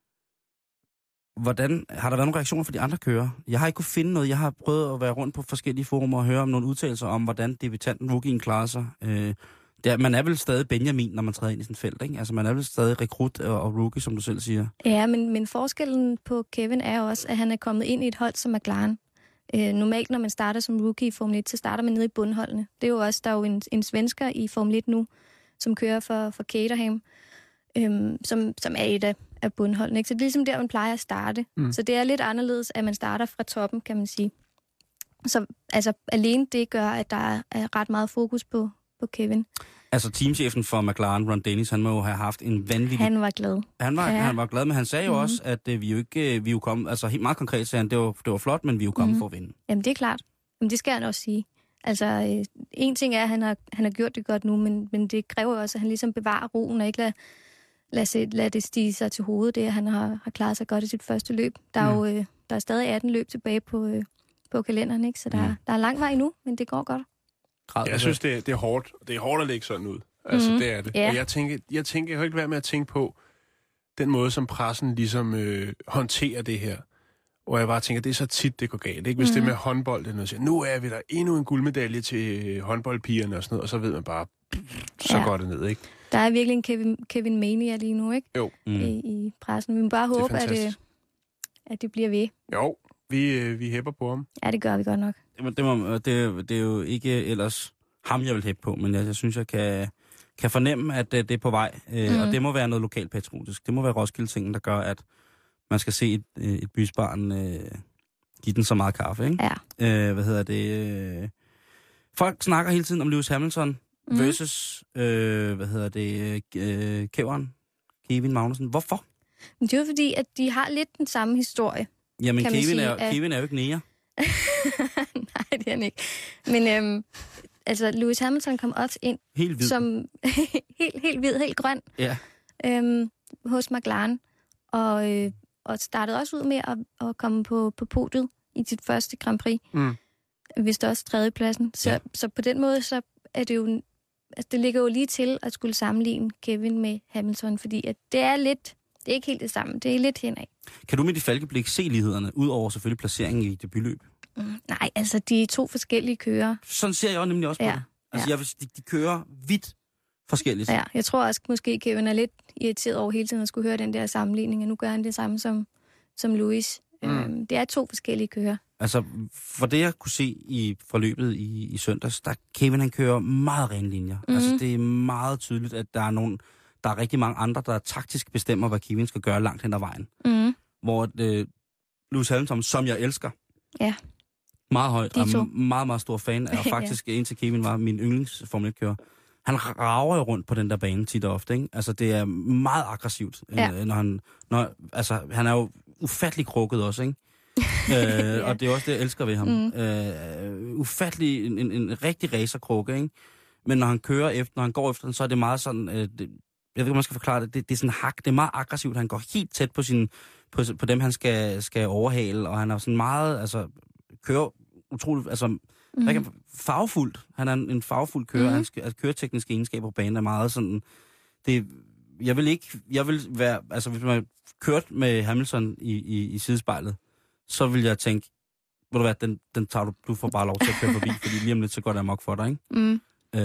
har der været nogle reaktioner fra de andre kører? Jeg har ikke kunnet finde noget. Jeg har prøvet at være rundt på forskellige forumer og høre om nogle udtalelser om, hvordan debutanten rookien klarer sig. Man er vel stadig Benjamin, når man træder ind i sådan et felt, ikke? Altså man er vel stadig rekrut og rookie, som du selv siger. Ja, men forskellen på Kevin er også, at han er kommet ind i et hold som McLaren. Normalt, når man starter som rookie i Formel 1, så starter man nede i bundholdene. Det er jo også, der er jo en svensker i Formel 1 nu, som kører for Caterham, som er et af bundholdene. Ikke? Så det er ligesom der, man plejer at starte. Så det er lidt anderledes, at man starter fra toppen, kan man sige. Så altså, alene det gør, at der er ret meget fokus på Kevin. Altså teamchefen for McLaren, Ron Dennis, han må jo have haft en vanvittig... Han var glad. Han var glad, men han sagde jo også, at vi er jo kommet... Altså helt meget konkret sagde han, det var flot, men vi er jo kommet for at vinde. Jamen det er klart. Jamen det skal han også sige. Altså en ting er, at han har gjort det godt nu, men det kræver også, at han ligesom bevarer roen og ikke lad det stige sig til hovedet, det at han har klaret sig godt i sit første løb. Der er jo der er stadig 18 løb tilbage på kalenderen, ikke? Så der er lang vej endnu, men det går godt. Jeg synes, det er hårdt. Det er hårdt at lægge sådan ud. Altså, det er det. Yeah. Og jeg kan ikke være med at tænke på den måde, som pressen ligesom håndterer det her. Og jeg bare tænker, det er så tit, det går galt. Ikke? Hvis det er med håndbold, det er noget, siger, nu er vi der endnu en guldmedalje til håndboldpigerne og sådan noget, og så ved man bare, så går det ned, ikke? Der er virkelig en Kevin Mania lige nu, ikke? Jo. I pressen. Vi må bare håbe, at det bliver ved. Jo, vi hæpper på ham. Ja, det gør vi godt nok. Det er jo ikke ellers ham, jeg vil hæppe på, men jeg synes, jeg kan fornemme, at det er på vej. Og det må være noget lokalpatriotisk. Det må være Roskilde-tingen, der gør, at man skal se et bysbarn give den så meget kaffe, ikke? Ja. Folk snakker hele tiden om Lewis Hamilton versus, Kevin Magnussen. Hvorfor? Det er jo fordi, at de har lidt den samme historie. Jamen, Kevin er jo ikke nære. Nej, det er han ikke. Men Lewis Hamilton kom også ind helt hvid. Som helt hvid, helt grøn hos McLaren. Og startede også ud med at komme på podiet i sit første Grand Prix. Vist også tredjepladsen. Så på den måde, så er det jo... Altså, det ligger jo lige til at skulle sammenligne Kevin med Hamilton, fordi at det er lidt... Det er ikke helt det samme. Det er lidt henad. Kan du med dit falkeblik se lighederne, udover selvfølgelig placeringen i debutløb? Nej, altså de er to forskellige kører. Sådan ser jeg jo nemlig også på det. Altså jeg vil sige, de kører vidt forskelligt. Ja, jeg tror også, måske Kevin er lidt irriteret over hele tiden at skulle høre den der sammenligning, og nu gør han det samme som Lewis. Det er to forskellige kører. Altså, for det jeg kunne se i forløbet i søndags, der Kevin han kører meget rene linjer. Altså det er meget tydeligt, at der er rigtig mange andre, der taktisk bestemmer, hvad Kevin skal gøre langt hen ad vejen. Hvor Lewis Hamilton, som jeg elsker, meget højt, og meget, meget stor fan, og faktisk indtil Kevin var min yndlings Formel 1-kører. Han rager jo rundt på den der bane tit og ofte, ikke? Altså, det er meget aggressivt, når han er jo ufattelig krukket også, ikke? Og det er også det, jeg elsker ved ham. Ufattelig, en rigtig racerkrukke, ikke? Men når han går efter den, så er det meget sådan, jeg ved ikke, om man skal forklare det, det er sådan hak, det er meget aggressivt, han går helt tæt på dem, han skal overhale, og han er sådan meget, kører utroligt, farvefuldt. Han er en farvefuld kører, hans køretekniske egenskaber på banen er meget sådan, jeg vil være, altså hvis man kørt med Hamilton i sidespejlet, så vil jeg tænke, ved du hvad, den tager du får bare lov til at køre forbi, fordi lige om lidt, så går det amok for dig, ikke?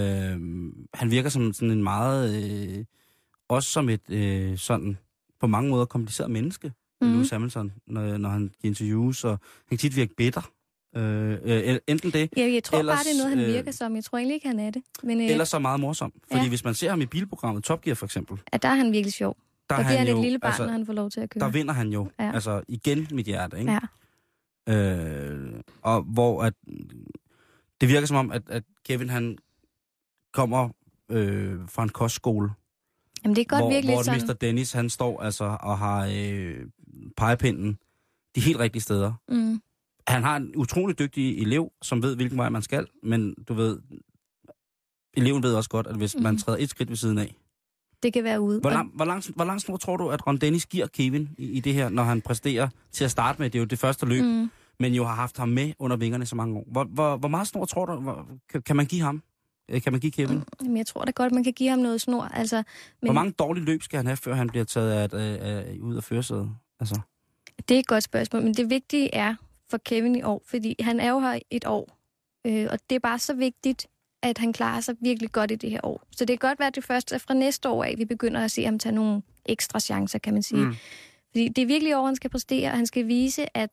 Han virker som sådan en meget, også som et sådan, på mange måder kompliceret menneske, Lewis Hamilton, når han giver interviews, og han kan tit virke bitter. Enten det, ja, jeg tror ellers, bare, det er noget, han virker som. Jeg tror egentlig ikke, han er det. Men, ellers så meget morsom. Fordi hvis man ser ham i bilprogrammet Top Gear for eksempel. Ja, der er han virkelig sjov. Der bliver han et lille barn, når han får lov til at køre. Der vinder han jo. Ja. Altså igen mit hjerte, ikke? Ja. Og hvor at det virker som om, at Kevin han kommer fra en kostskole. Jamen det er godt virkelig hvor sådan. Mr. Dennis han står og har pegepinden de helt rigtige steder. Han har en utrolig dygtig elev, som ved, hvilken vej man skal, men du ved, eleven ved også godt, at hvis man træder et skridt ved siden af, det kan være ude. Hvor langt snor tror du, at Ron Dennis giver Kevin i det her, når han præsterer til at starte med? Det er jo det første løb, men jo har haft ham med under vingerne så mange år. Hvor meget snor tror du, kan man give ham? Kan man give Kevin? Jamen, jeg tror da godt, man kan give ham noget snor. Altså, men... Hvor mange dårlige løb skal han have, før han bliver taget ud af førersædet? Altså. Det er et godt spørgsmål, men det vigtige er for Kevin i år, fordi han er jo her et år, og det er bare så vigtigt, at han klarer sig virkelig godt i det her år. Så det kan godt være, at det først er fra næste år af, vi begynder at se ham tage nogle ekstra chancer, kan man sige. Fordi det er virkelig år, han skal præstere, og han skal vise, at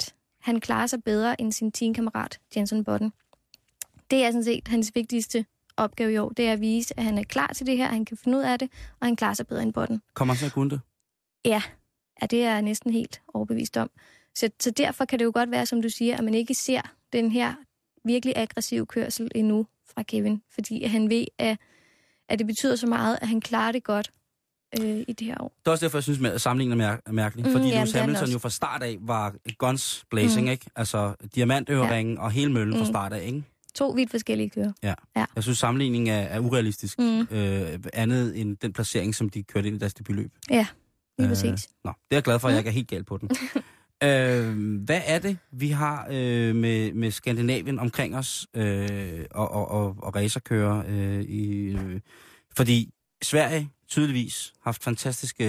han klarer sig bedre end sin teamkammerat Jenson Button. Det er sådan set hans vigtigste opgave i år. Det er at vise, at han er klar til det her, han kan finde ud af det, og han klarer sig bedre end Button. Kommer han til at kunne det? Ja, det er jeg næsten helt overbevist om. Så derfor kan det jo godt være, som du siger, at man ikke ser den her virkelig aggressive kørsel endnu fra Kevin. Fordi han ved, at det betyder så meget, at han klarer det godt i det her år. Det er også derfor, jeg synes, at sammenligningen er mærkelig. Fordi Lewis Hamilton jo fra start af var guns blazing, ikke? Altså diamantøringen og hele møllen fra start af, ikke? 2 vidt forskellige kører. Ja. Jeg synes, sammenligningen er urealistisk. Andet end den placering, som de kørte ind i deres debutløb. Ja, lige præcis. Det er jeg glad for, at jeg ikke er helt galt på den. Hvad er det, vi har med Skandinavien omkring os og racerkører? Fordi Sverige tydeligvis haft fantastiske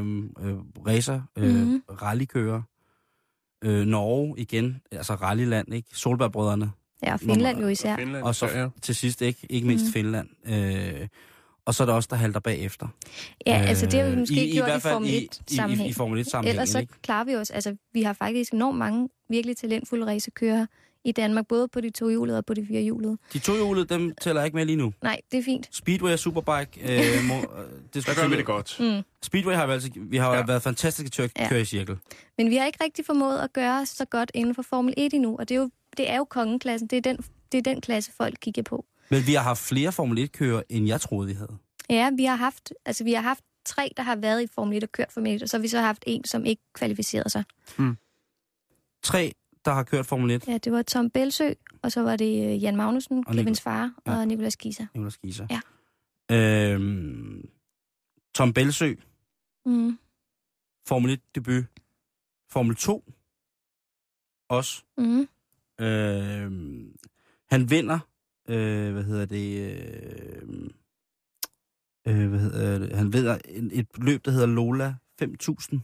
rallykører. Norge igen, altså rallyland, ikke? Solbergbrødrene. Ja, Finland jo især. Og så til sidst ikke mindst Finland. Og så er der også der halter bagefter. Ja, altså det har vi måske gjort i Formel 1-sammenhæng. I Formel 1-sammenhæng, ellers så klarer vi os. Altså, vi har faktisk enormt mange virkelig talentfulde racerkører i Danmark, både på de 2-hjulede og på de 4-hjulede. De 2-hjulede, dem tæller ikke med lige nu. Nej, det er fint. Speedway og Superbike. Der gør vi det godt. Speedway har jo været fantastiske til at køre i cirkel. Men vi har ikke rigtig formået at gøre så godt inden for Formel 1 endnu, og det er jo kongeklassen. Det er den klasse, folk kigger på. Men vi har haft flere Formel 1-kører, end jeg troede, vi havde. Ja, vi har haft 3, der har været i Formel 1 og kørt Formel 1, og så har vi så haft 1, som ikke kvalificerede sig. 3, der har kørt Formel 1? Ja, det var Tom Belsø, og så var det Jan Magnussen, Kevins far, og Nicolas Kieser. Ja. Tom Belsø. Formel 1-debut. Formel 2. Også. Han vinder han vinder et løb, der hedder Lola 5000.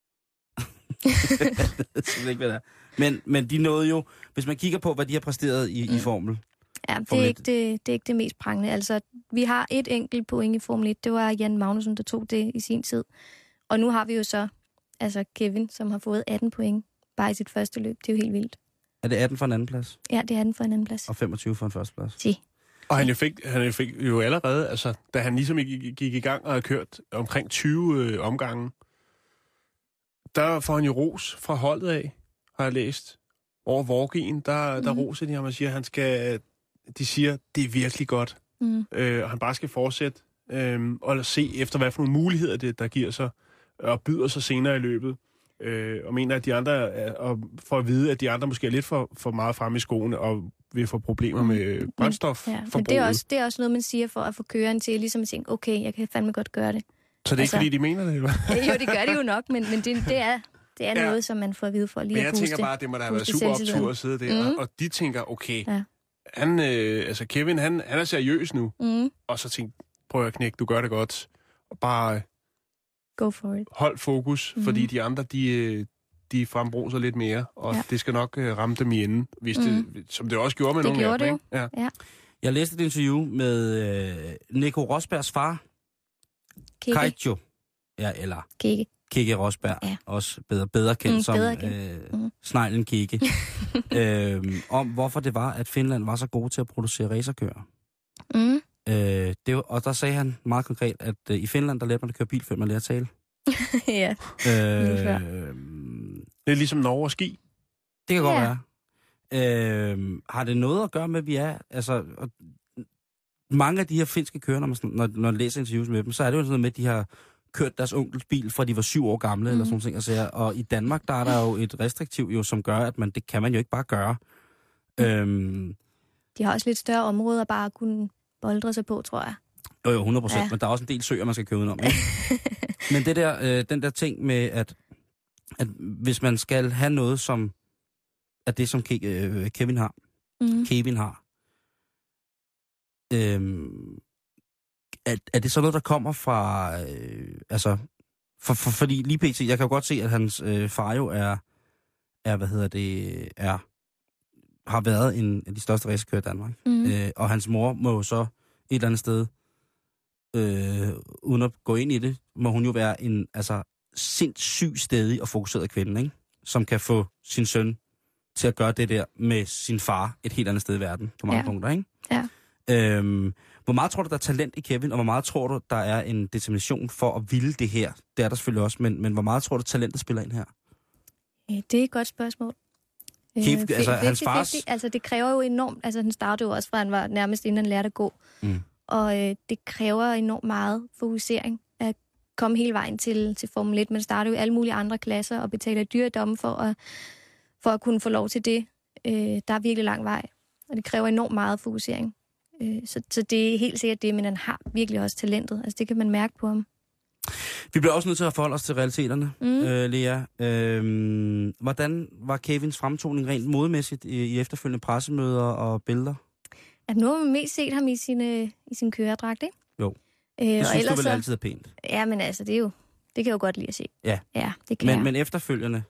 Det ikke, hvad det er. Men de nåede jo, hvis man kigger på, hvad de har præsteret i Formel. Ja, det er ikke det mest prangende. Altså, vi har et enkelt point i Formel 1. Det var Jan Magnussen, der tog det i sin tid. Og nu har vi jo så Kevin, som har fået 18 point bare i sit første løb. Det er jo helt vildt. Er det 18 for en anden plads? Ja, det er 18 for en anden plads. Og 25 for en første plads? Si. Og han fik jo allerede, altså, da han ligesom gik i gang og havde kørt omkring 20 omgange, der får han jo ros fra holdet af, har jeg læst. Over Vorgien, der roser de ham og siger, de siger, det er virkelig godt. Og han bare skal fortsætte og se efter, hvad for nogle muligheder der giver sig, og byder sig senere i løbet. Og mener, at de andre, og for at vide, at de andre måske er lidt for meget fremme i skoene, og vil få problemer med brændstofforbruget. Men det er også noget, man siger for at få køreren til ligesom at tænke, okay, jeg kan fandme godt gøre det. Så det er ikke, fordi de mener det, eller? Jo, det gør det jo nok, men det er noget, som man får at vide for lige at puste. Men jeg tænker bare, at det må da have været super optur at sidde der, og de tænker, okay, han, Kevin, han er seriøs nu, og så tænker, prøv at knække, du gør det godt, og bare go for it. Hold fokus, fordi de andre, de frembruser lidt mere, og det skal nok ramme dem i enden, hvis det, som det også gjorde med nogle af dem, ikke? Ja. Jeg læste et interview med Nico Rosbergs far, Keijo, eller Keke Rosberg, også bedre kendt som sneglen Keke, om hvorfor det var, at Finland var så gode til at producere racerkører. Og der sagde han meget konkret, at i Finland, der lærte man at køre bil, før man lærer at tale. Ja, det er ligesom Norge og ski. Det kan godt være. Har det noget at gøre med, at vi er... Altså, mange af de her finske kører, når man læser interviews med dem, så er det jo sådan noget med, at de har kørt deres onkels bil, fra de var 7 år gamle, eller sådan nogle ting. Og i Danmark, der er der jo et restriktiv, jo, som gør, at det kan man jo ikke bare gøre. De har også lidt større områder bare at kunne boldre sig på, tror jeg. Jo, 100%, men der er også en del søer, man skal køre udenom. Ikke? Men det der, den der ting med, at hvis man skal have noget, som er det, som Kevin har, Kevin har, er det så noget, der kommer fra, fordi lige pt, jeg kan jo godt se, at hans far jo har været en af de største racerkører i Danmark. Og hans mor må jo så et eller andet sted, uden at gå ind i det, må hun jo være en sindssygt stædig og fokuseret kvinde, ikke? Som kan få sin søn til at gøre det der med sin far et helt andet sted i verden på mange punkter, ikke? Ja. Hvor meget tror du, der er talent i Kevin, og hvor meget tror du, der er en determination for at ville det her? Det er der selvfølgelig også, men hvor meget tror du, talentet spiller ind her? Det er et godt spørgsmål. Kevin, altså hans fars... Altså det kræver jo enormt... Altså han startede jo også fra, han var nærmest inden han lærte at gå. Og det kræver enormt meget fokusering at komme hele vejen til Formel 1. Man starter jo i alle mulige andre klasser og betaler dyredomme for at kunne få lov til det. Der er virkelig lang vej, og det kræver enormt meget fokusering. Så det er helt sikkert det, men han har virkelig også talentet. Altså det kan man mærke på ham. Vi bliver også nødt til at forholde os til realiteterne, Lea. Hvordan var Kevins fremtoning rent modemæssigt i efterfølgende pressemøder og billeder? At nu har man mest set ham i sin køredragt, ikke? Jo. Det synes du vel altid er pænt? Ja, men altså, det kan jeg jo godt lide at se. Ja, det kan men efterfølgende,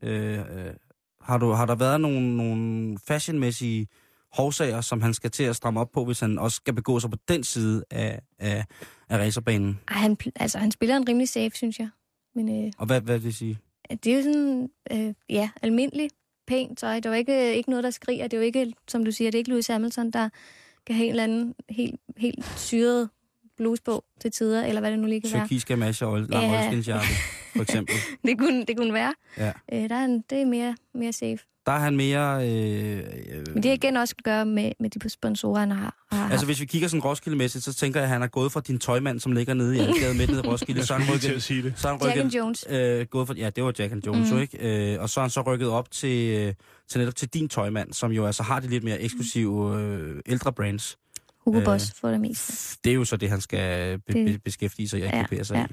har der været nogle fashionmæssige hovsager, som han skal til at stramme op på, hvis han også skal begå sig på den side af racerbanen? Han spiller en rimelig safe, synes jeg. Men, og hvad vil det sige? Det er jo sådan, almindeligt pænt tøj. Det er jo ikke noget, der skriger. Det er jo ikke, som du siger, det er ikke Lewis Hamilton, der kan have en eller anden helt syret bluse på til tider, eller hvad det nu lige kan være. Tyrkisk gamasje og lang oldskinsjakke, for eksempel. det kunne være. Ja. Det er mere safe. Der er han mere... Men det har igen også at gøre med de sponsorer, han har altså, hvis vi kigger sådan Roskilde-mæssigt, så tænker jeg, at han er gået fra din tøjmand, som ligger nede i Algade midt nede i Roskilde. Så han rykket, Jack and Jones. Gået fra, det var Jack and Jones, jo ikke? Og så er han så rykket op til netop til din tøjmand, som jo altså har de lidt mere eksklusive ældre brands. Hugo Boss for det meste. Det er jo så det, han skal beskæftige sig og ekvipere sig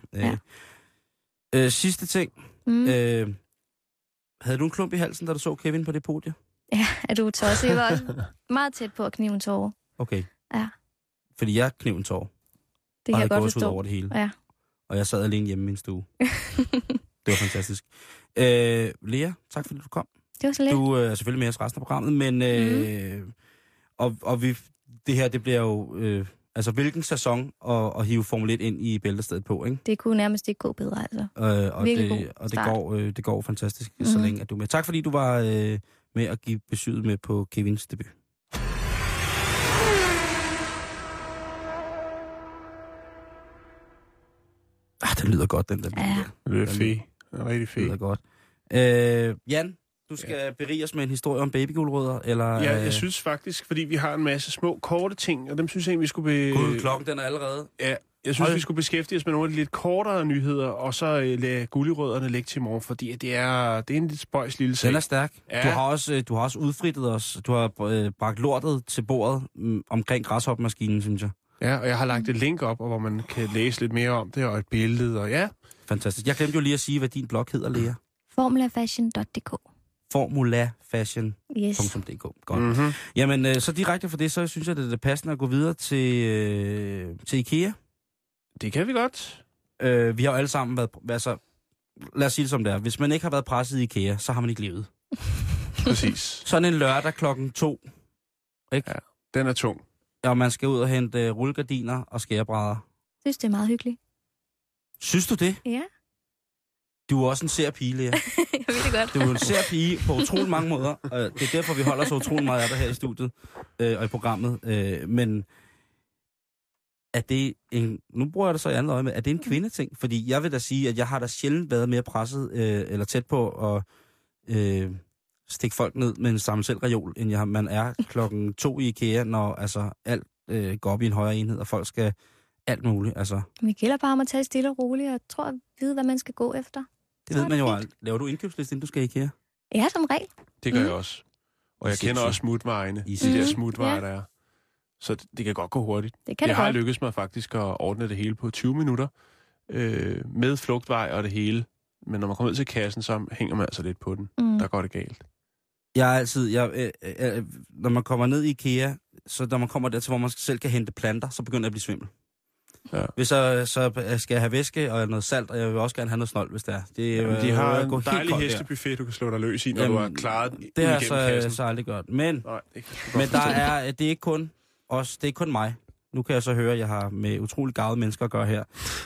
i. Sidste ting. Havde du en klump i halsen, da du så Kevin på det podie? Ja, er du tosset? Jeg var også meget tæt på at knive en tårer. Okay. Ja. Fordi jeg kniv en tårer. Det kan jeg godt forstå. Over det hele. Ja. Og jeg sad alene hjemme i min stue. Det var fantastisk. Lea, tak fordi du kom. Det var så lidt. Du er selvfølgelig med os resten af programmet, men det her, det bliver jo... altså, hvilken sæson at hive Formel 1 ind i bæltestedet på, ikke? Det kunne nærmest ikke gå bedre, altså. Det går fantastisk, så længe at du er med. Tak fordi du var med at give besøget med på Kevins debut. Det lyder godt, den der. Ja. Det er fedt. Det er rigtig fedt. Det lyder godt. Jan, du skal berige os med en historie om babygulerødder, eller... Ja, jeg synes faktisk, fordi vi har en masse små, korte ting, og dem synes jeg egentlig, vi skulle... Klokken, den er allerede... Ja, jeg synes, vi skulle beskæftige os med nogle af de lidt kortere nyheder, og så lade gulerødderne ligge til morgen, fordi det er en lidt spøjs lille sag. Den er stærk. Ja. Du har også udfrittet os. Du har bragt lortet til bordet omkring græshopmaskinen, synes jeg. Ja, og jeg har lagt et link op, hvor man kan læse lidt mere om det, og et billede, og ja. Fantastisk. Jeg glemte jo lige at sige, hvad din blog hedder, Lea. Formulafashion.dk formulafashion.dk. Godt. Mm-hmm. Jamen, så direkte for det, så synes jeg, det er passende at gå videre til IKEA. Det kan vi godt. Vi har jo alle sammen været... Altså, lad os sige det som det er. Hvis man ikke har været presset i IKEA, så har man ikke levet. Præcis. Sådan en lørdag 2:00. Ikke? Ja, den er tung. Ja, og man skal ud og hente rullegardiner og skærebrædder. Jeg synes, det er meget hyggeligt. Synes du det? Ja. Du er også en sær pige, Lea. Jeg ved det godt. Du er en sær pige på utrolig mange måder. Det er derfor, vi holder så utrolig meget af dig her i studiet og i programmet. Men er det en... Nu bruger jeg det så i andet øje med. Er det en kvindeting? Fordi jeg vil da sige, at jeg har da sjældent været mere presset eller tæt på at stikke folk ned med en samme selvreol, end man er 2:00 i IKEA, når altså alt går op i en højere enhed, og folk skal alt muligt. Altså. Vi gælder bare om at tage stille og roligt, og tror at vide, hvad man skal gå efter. Det ved man jo aldrig. Laver du indkøbsliste, inden du skal i IKEA? Ja, som regel. Det gør jeg også. Og jeg kender også smutvejene. De der smutvejer, der er. Så det kan godt gå hurtigt. Det har lykkes mig faktisk at ordne det hele på 20 minutter. Med flugtvej og det hele. Men når man kommer ud til kassen, så hænger man altså lidt på den. Der går det galt. Jeg er altid... når man kommer ned i IKEA, så når man kommer dertil, hvor man selv kan hente planter, så begynder jeg at blive svimmel. Ja. Hvis så skal jeg have væske og noget salt, og jeg vil også gerne have noget snold, hvis det er. De har en dejlig hestebuffet, du kan slå dig løs i, når du har klaret det har så aldrig gjort. Men, det er ikke kun os, det er ikke kun mig. Nu kan jeg så høre, at jeg har med utrolig gavede mennesker at gøre her.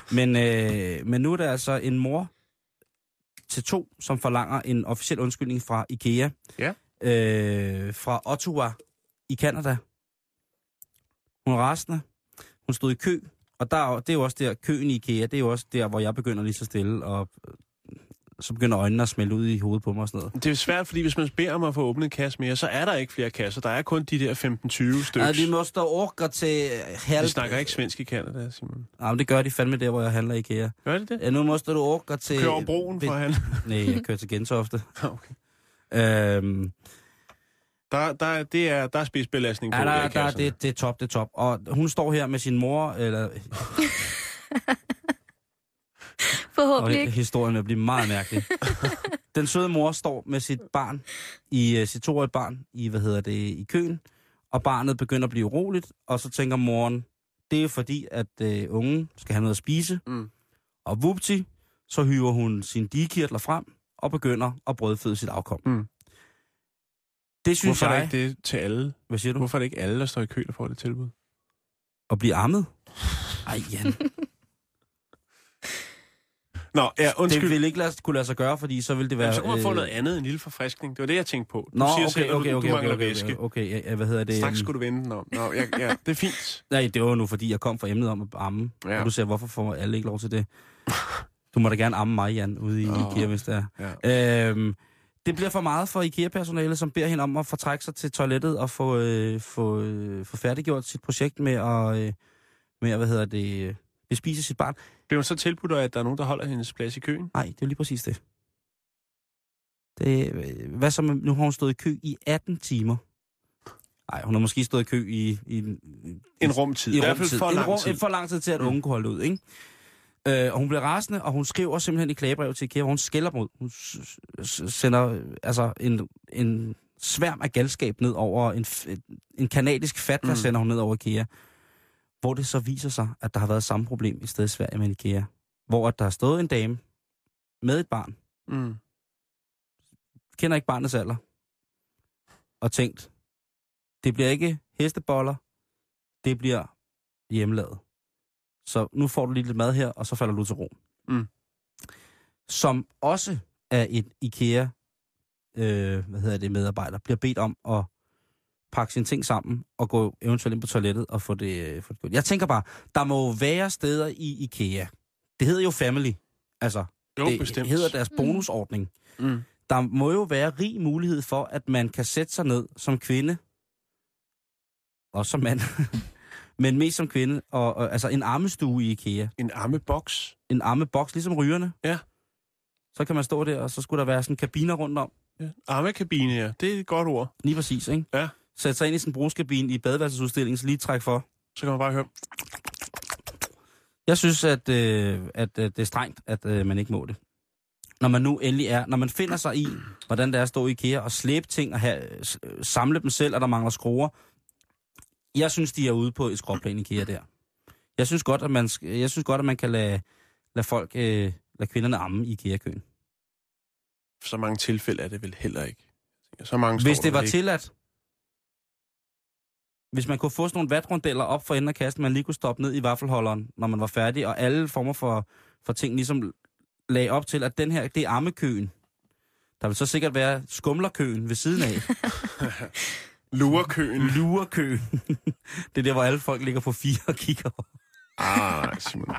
Men nu er der altså en mor til 2, som forlanger en officiel undskyldning fra IKEA. Ja. fra Ottawa i Canada. Hun er rasende. Hun stod i kø. Og det er jo også der, køen i IKEA, det er jo også der, hvor jeg begynder lige så stille, og så begynder øjnene at smelte ud i hovedet på mig og sådan noget. Det er svært, fordi hvis man beder om at få åbnet en kasse mere, så er der ikke flere kasser. Der er kun de der 15-20 stykker. Ja, vi måste orke til halv... De snakker ikke svensk i Canada, Simon. Nej, men det gør de fandme der, hvor jeg handler i IKEA. Gør de det? Ja, nu måste du orke til... Kører over broen for han? Nej, jeg kører til Gentofte. Okay. Der er spidsbelastning på kasserne. Det er top. Og hun står her med sin mor, eller... Forhåbentlig. Og historien vil blive meget mærkelig. Den søde mor står med sit barn, sit 2-årige barn, i køen, og barnet begynder at blive uroligt, og så tænker moren, det er fordi, at ungen skal have noget at spise, og vupti, så hyver hun sine digekirtler frem, og begynder at brødføde sit afkom. Det synes Hvorfor er det ikke det til alle? Hvad siger du? Hvorfor er det ikke alle, der står i kø, der får det tilbud? At blive ammet? Ej, Jan. Nå, ja, undskyld. Det ville ikke kunne lade sig gøre, fordi så ville det være... Jamen, så kunne man få noget andet, en lille forfriskning. Det var det, jeg tænkte på. Nå, Okay, hvad hedder det? Straks skulle du vende den om. Nå, ja, det er fint. Nej, det var nu, fordi jeg kom fra emnet om at amme. Ja. Og du siger, hvorfor får alle ikke lov til det? Du må da gerne amme mig, Jan, ude i IKEA, hvis det er. Ja. Det bliver for meget for IKEA-personalet, som beder hende om at fortrække sig til toilettet og få færdiggjort sit projekt med at bespise sit barn. Bliver hun så tilbudt, at der er nogen, der holder hendes plads i køen? Nej, det er lige præcis det. Hvad så med, nu har hun stået i kø i 18 timer. Nej, hun har måske stået i kø i en rumtid. I hvert fald for lang tid. For lang tid til, at unge kunne holde ud, ikke? Og hun bliver rasende, og hun skriver simpelthen i klagebrevet til IKEA, hvor hun skælder mod. Hun sender altså en sværm af galskab ned over en kanadisk fatwa, sender hun ned over IKEA. Hvor det så viser sig, at der har været samme problem i stedet i Sverige med IKEA. Hvor der har stået en dame med et barn. Kender ikke barnets alder. Og tænkt, det bliver ikke hesteboller, det bliver hjemmelavet. Så nu får du lige lidt mad her, og så falder du til ro. Som også er et IKEA medarbejder, bliver bedt om at pakke sine ting sammen og gå eventuelt ind på toilettet og få det gjort. Jeg tænker bare, der må være steder i IKEA. Det hedder jo Family. Altså, det hedder deres bonusordning. Der må jo være rig mulighed for, at man kan sætte sig ned som kvinde, og som mand, men mest som kvinde, og altså en armestue i IKEA. En armeboks? En armeboks, ligesom rygerne. Ja. Så kan man stå der, og så skulle der være sådan kabiner rundt om. Ja. Armekabine, ja. Det er et godt ord. Lige præcis, ikke? Ja. Sæt sig ind i sådan en brugskabine i badeværelsesudstillingen, så lige træk for. Så kan man bare høre. Jeg synes, at det er strengt, at man ikke må det. Når man nu endelig når man finder sig i, hvordan det er at stå i IKEA og slæbe ting og samle dem selv, og der mangler skruer. Jeg synes, de er ude på et skråplan IKEA der. Jeg synes godt, at man kan lade kvinderne amme i IKEA-køen. Så mange tilfælde er det vel heller ikke. Så mange hvis det var tilladt. Hvis man kunne få sådan nogle vatrundeller op for enden af kassen, man lige kunne stoppe ned i vaffelholderen, når man var færdig, og alle former for ting ligesom lagde op til, at den her, det er ammekøen. Der vil så sikkert være skumlerkøen ved siden af. Lurekøen. Det er der, hvor alle folk ligger på 4 og kigger. Simon.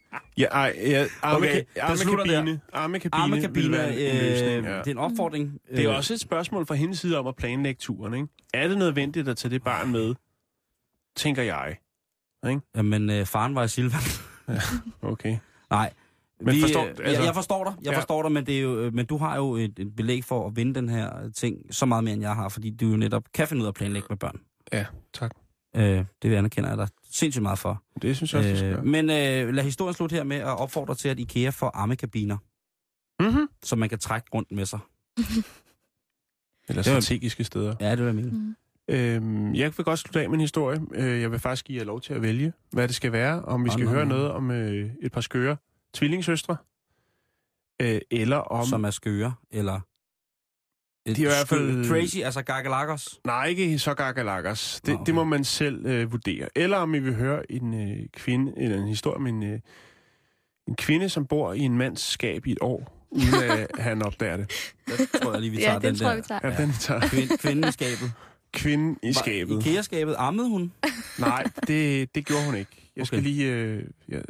Armekabine det er en opfordring. Det er også et spørgsmål fra hendes side om at planlægge turen, ikke? Er det nødvendigt at tage det barn med, tænker jeg? Ikke? Jamen, faren var i Silvan. Ja, okay. Nej. Men jeg forstår dig, men det er jo, men du har jo et belæg for at vinde den her ting så meget mere, end jeg har, fordi du jo netop kan finde ud af at planlægge med børn. Ja, tak. Det anerkender jeg dig sindssygt meget for. Det synes jeg også, det skal. Men lad historien slutte her med at opfordre til, at IKEA får armekabiner, som man kan trække rundt med sig. Eller strategiske steder. Ja, det vil jeg mene. Jeg vil godt slutte af med en historie. Jeg vil faktisk give jer lov til at vælge, hvad det skal være. Om vi skal høre noget om et par skøre tvillingsøstre, eller om... Som er skøre, eller... De er i hvert fald... Crazy, altså gagalakos? Nej, ikke så gagalakos. Det må man selv vurdere. Eller om I vil høre en kvinde, eller en historie om en kvinde, som bor i en mands skab i et år, uden at han opdager det. Det tror jeg lige, vi tager den der. Vi tager. Ja, den tager. Kvinden i skabet. Kvinden i skabet. IKEA-skabet, ammede hun? Nej, det gjorde hun ikke. Jeg skal lige...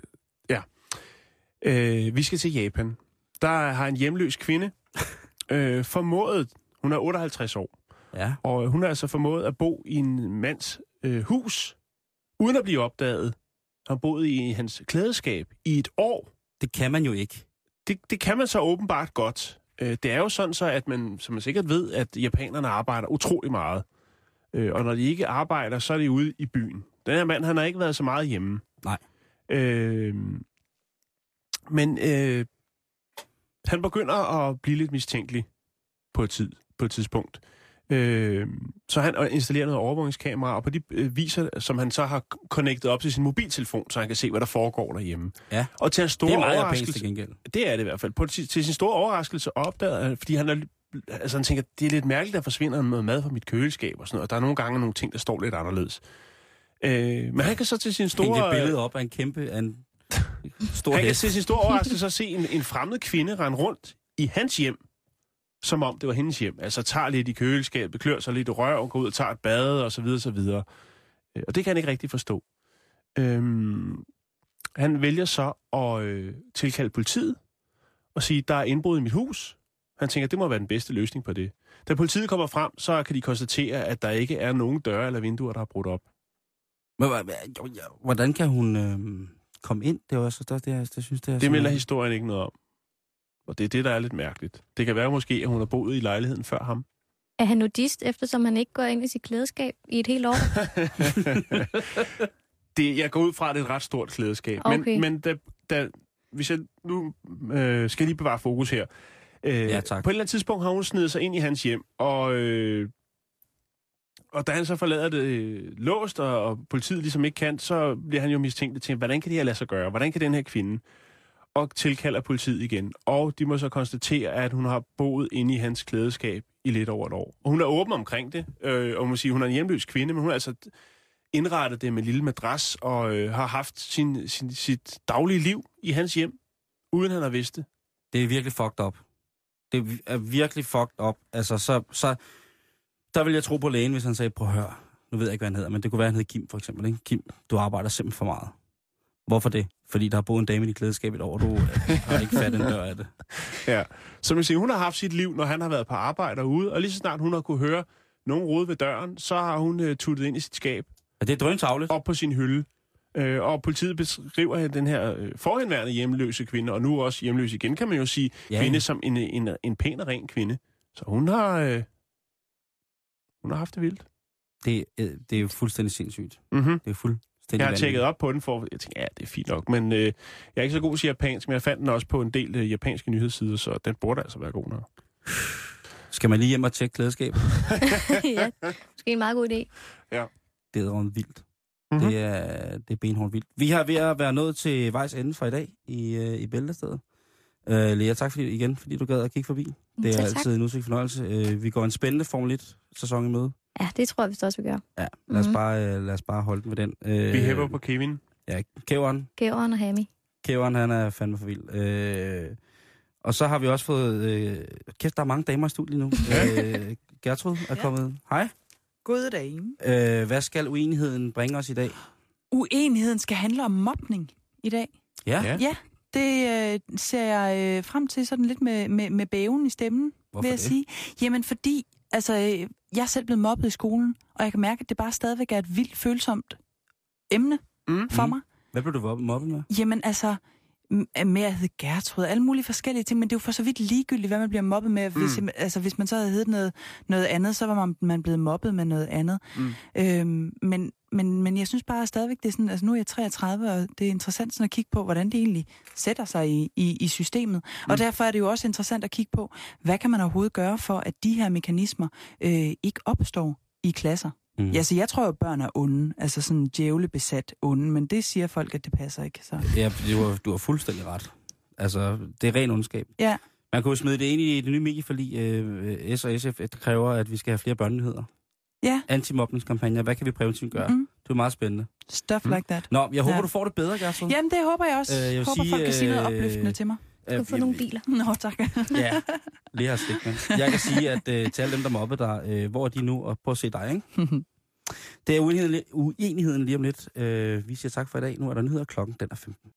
vi skal til Japan. Der har en hjemløs kvinde formået... Hun er 58 år. Ja. Og hun har altså formået at bo i en mands hus, uden at blive opdaget. Har boet i hans klædeskab i et år. Det kan man jo ikke. Det kan man så åbenbart godt. Det er jo sådan så, at man, som man sikkert ved, at japanerne arbejder utrolig meget. Og når de ikke arbejder, så er de ude i byen. Den her mand, han har ikke været så meget hjemme. Nej. Men han begynder at blive lidt mistænkelig på et tidspunkt. Så han installerer noget overvågningskamera, og på de viser, som han så har connectet op til sin mobiltelefon, så han kan se, hvad der foregår derhjemme. Ja. Og til hans store overraskelse... til gengæld. Det er det i hvert fald. Til sin store overraskelse opdager, fordi han tænker, det er lidt mærkeligt, at forsvinder noget mad fra mit køleskab og sådan noget, og der er nogle gange nogle ting, der står lidt anderledes. Men han kan så til sin store... Hænge et billede op af en kæmpe... Af en stor han kan hest. til sin store overraskelse så se en fremmed kvinde rende rundt i hans hjem, som om det var hendes hjem. Altså tager lidt i køleskabet, klør sig lidt i rør, og går ud og tager et bad, og så videre, så videre. Og det kan han ikke rigtig forstå. Han vælger så at tilkalde politiet og sige, der er indbrud i mit hus. Han tænker, det må være den bedste løsning på det. Da politiet kommer frem, så kan de konstatere, at der ikke er nogen døre eller vinduer, der har brudt op. Men hvordan kan hun komme ind? Det er også det synes det er. Det melder historien ikke noget om. Og det er det, der er lidt mærkeligt. Det kan være måske, at hun har boet i lejligheden før ham. Er han nudist, eftersom han ikke går ind i sit klædeskab i et helt år? Jeg går ud fra, at det er et ret stort klædeskab. Okay. Men hvis jeg nu skal lige bevare fokus her. Ja, tak. På et eller andet tidspunkt har hun snedet sig ind i hans hjem, og da han så forlader det låst, og politiet ligesom ikke kan, så bliver han jo mistænkt til, hvordan kan det her lade sig gøre? Hvordan kan den her kvinde? Og tilkalder politiet igen. Og de må så konstatere, at hun har boet inde i hans klædeskab i lidt over et år. Og hun er åben omkring det, og man siger, hun er en hjemløs kvinde, men hun har altså indrettet det med en lille madras, og har haft sit daglige liv i hans hjem, uden han har vidst det. Det er virkelig fucked up. Det er virkelig fucked up. Altså, så der vil jeg tro på lægen, hvis han sagde, prøv at høre, nu ved jeg ikke, hvad han hedder, men det kunne være, han hed Kim, for eksempel. Ikke? Kim, du arbejder simpelthen for meget. Hvorfor det? Fordi der har boet en dame i klædeskabet over, du har ikke fat en dør af det. Ja, som jeg siger, hun har haft sit liv, når han har været på arbejde ude, og lige så snart hun har kunne høre nogen rode ved døren, så har hun tuttet ind i sit skab. Er det drøntavligt? Op på sin hylde. Og politiet beskriver den her forhenværende hjemløse kvinde, og nu også hjemløs igen, kan man jo sige, kvinde som en pæn og ren kvinde. Så hun har haft det vildt. Det er jo fuldstændig sindssygt. Mm-hmm. Det er fuldstændig jeg har tjekket op på den, for jeg tænker, ja, det er fint nok, men jeg er ikke så god til japansk, men jeg fandt den også på en del japanske nyhedssider, så den burde altså være god nok. Skal man lige hjem og tjekke klædeskabet? Ja, måske en meget god idé. Ja. Det er ret vildt. Mm-hmm. Det er benhårdt vildt. Vi har ved at være nået til vejs ende for i dag i Bæltestedet. Lea, tak fordi du gad at kigge forbi. Det er altid en udsigt fornøjelse. Vi går en spændende Formel 1-sæson i møde. Ja, det tror jeg vist også, vi gør. Ja, lad os bare holde den ved den. Vi hæpper på Kevin. Ja, Kæveren og Hami. Kæveren, han er fandme for vild. Og så har vi også fået... kæft, der er mange damer i studiet nu. Gertrud er kommet. Hej. God dag. Hvad skal uenigheden bringe os i dag? Uenigheden skal handle om mobning i dag. Ja? Ja, det ser jeg frem til sådan lidt med bæven i stemmen, Hvorfor vil jeg det? sige. Jamen fordi, altså, jeg er selv blevet mobbet i skolen, og jeg kan mærke, at det bare stadigvæk er et vildt følsomt emne for mig. Hvad blev du mobbet med? Jamen altså, med at hedde Gertrud, alle mulige forskellige ting, men det er jo for så vidt ligegyldigt, hvad man bliver mobbet med. Hvis man så havde heddet noget andet, så var man blevet mobbet med noget andet. Men jeg synes bare stadigvæk, det er sådan, altså nu er jeg 33, og det er interessant sådan at kigge på, hvordan det egentlig sætter sig i systemet. Og derfor er det jo også interessant at kigge på, hvad kan man overhovedet gøre for, at de her mekanismer ikke opstår i klasser. Ja, så jeg tror jo, børn er onde, altså sådan djævlebesat onde, men det siger folk, at det passer ikke. Så. Ja, du har fuldstændig ret. Altså, det er ren ondskab. Ja. Man kunne jo smide det ind i det nye medieforlig. S og SF kræver, at vi skal have flere børnenyheder. Ja. Antimobningskampagner. Hvad kan vi præventivt gøre? Det er meget spændende. Stuff like that. Nå, jeg håber, du får det bedre, Gertrud. Jamen, det håber jeg også. Jeg håber, folk kan sige noget opløftende til mig. Du kan få nogle biler. Nå, tak. Ja, lige har stik med. Jeg kan sige, at til alle dem, der mobber dig, hvor er de nu? Og prøv at se dig, ikke? Det er uenigheden lige om lidt. Vi siger tak for i dag. Nu er der nyheder. Klokken den er 15.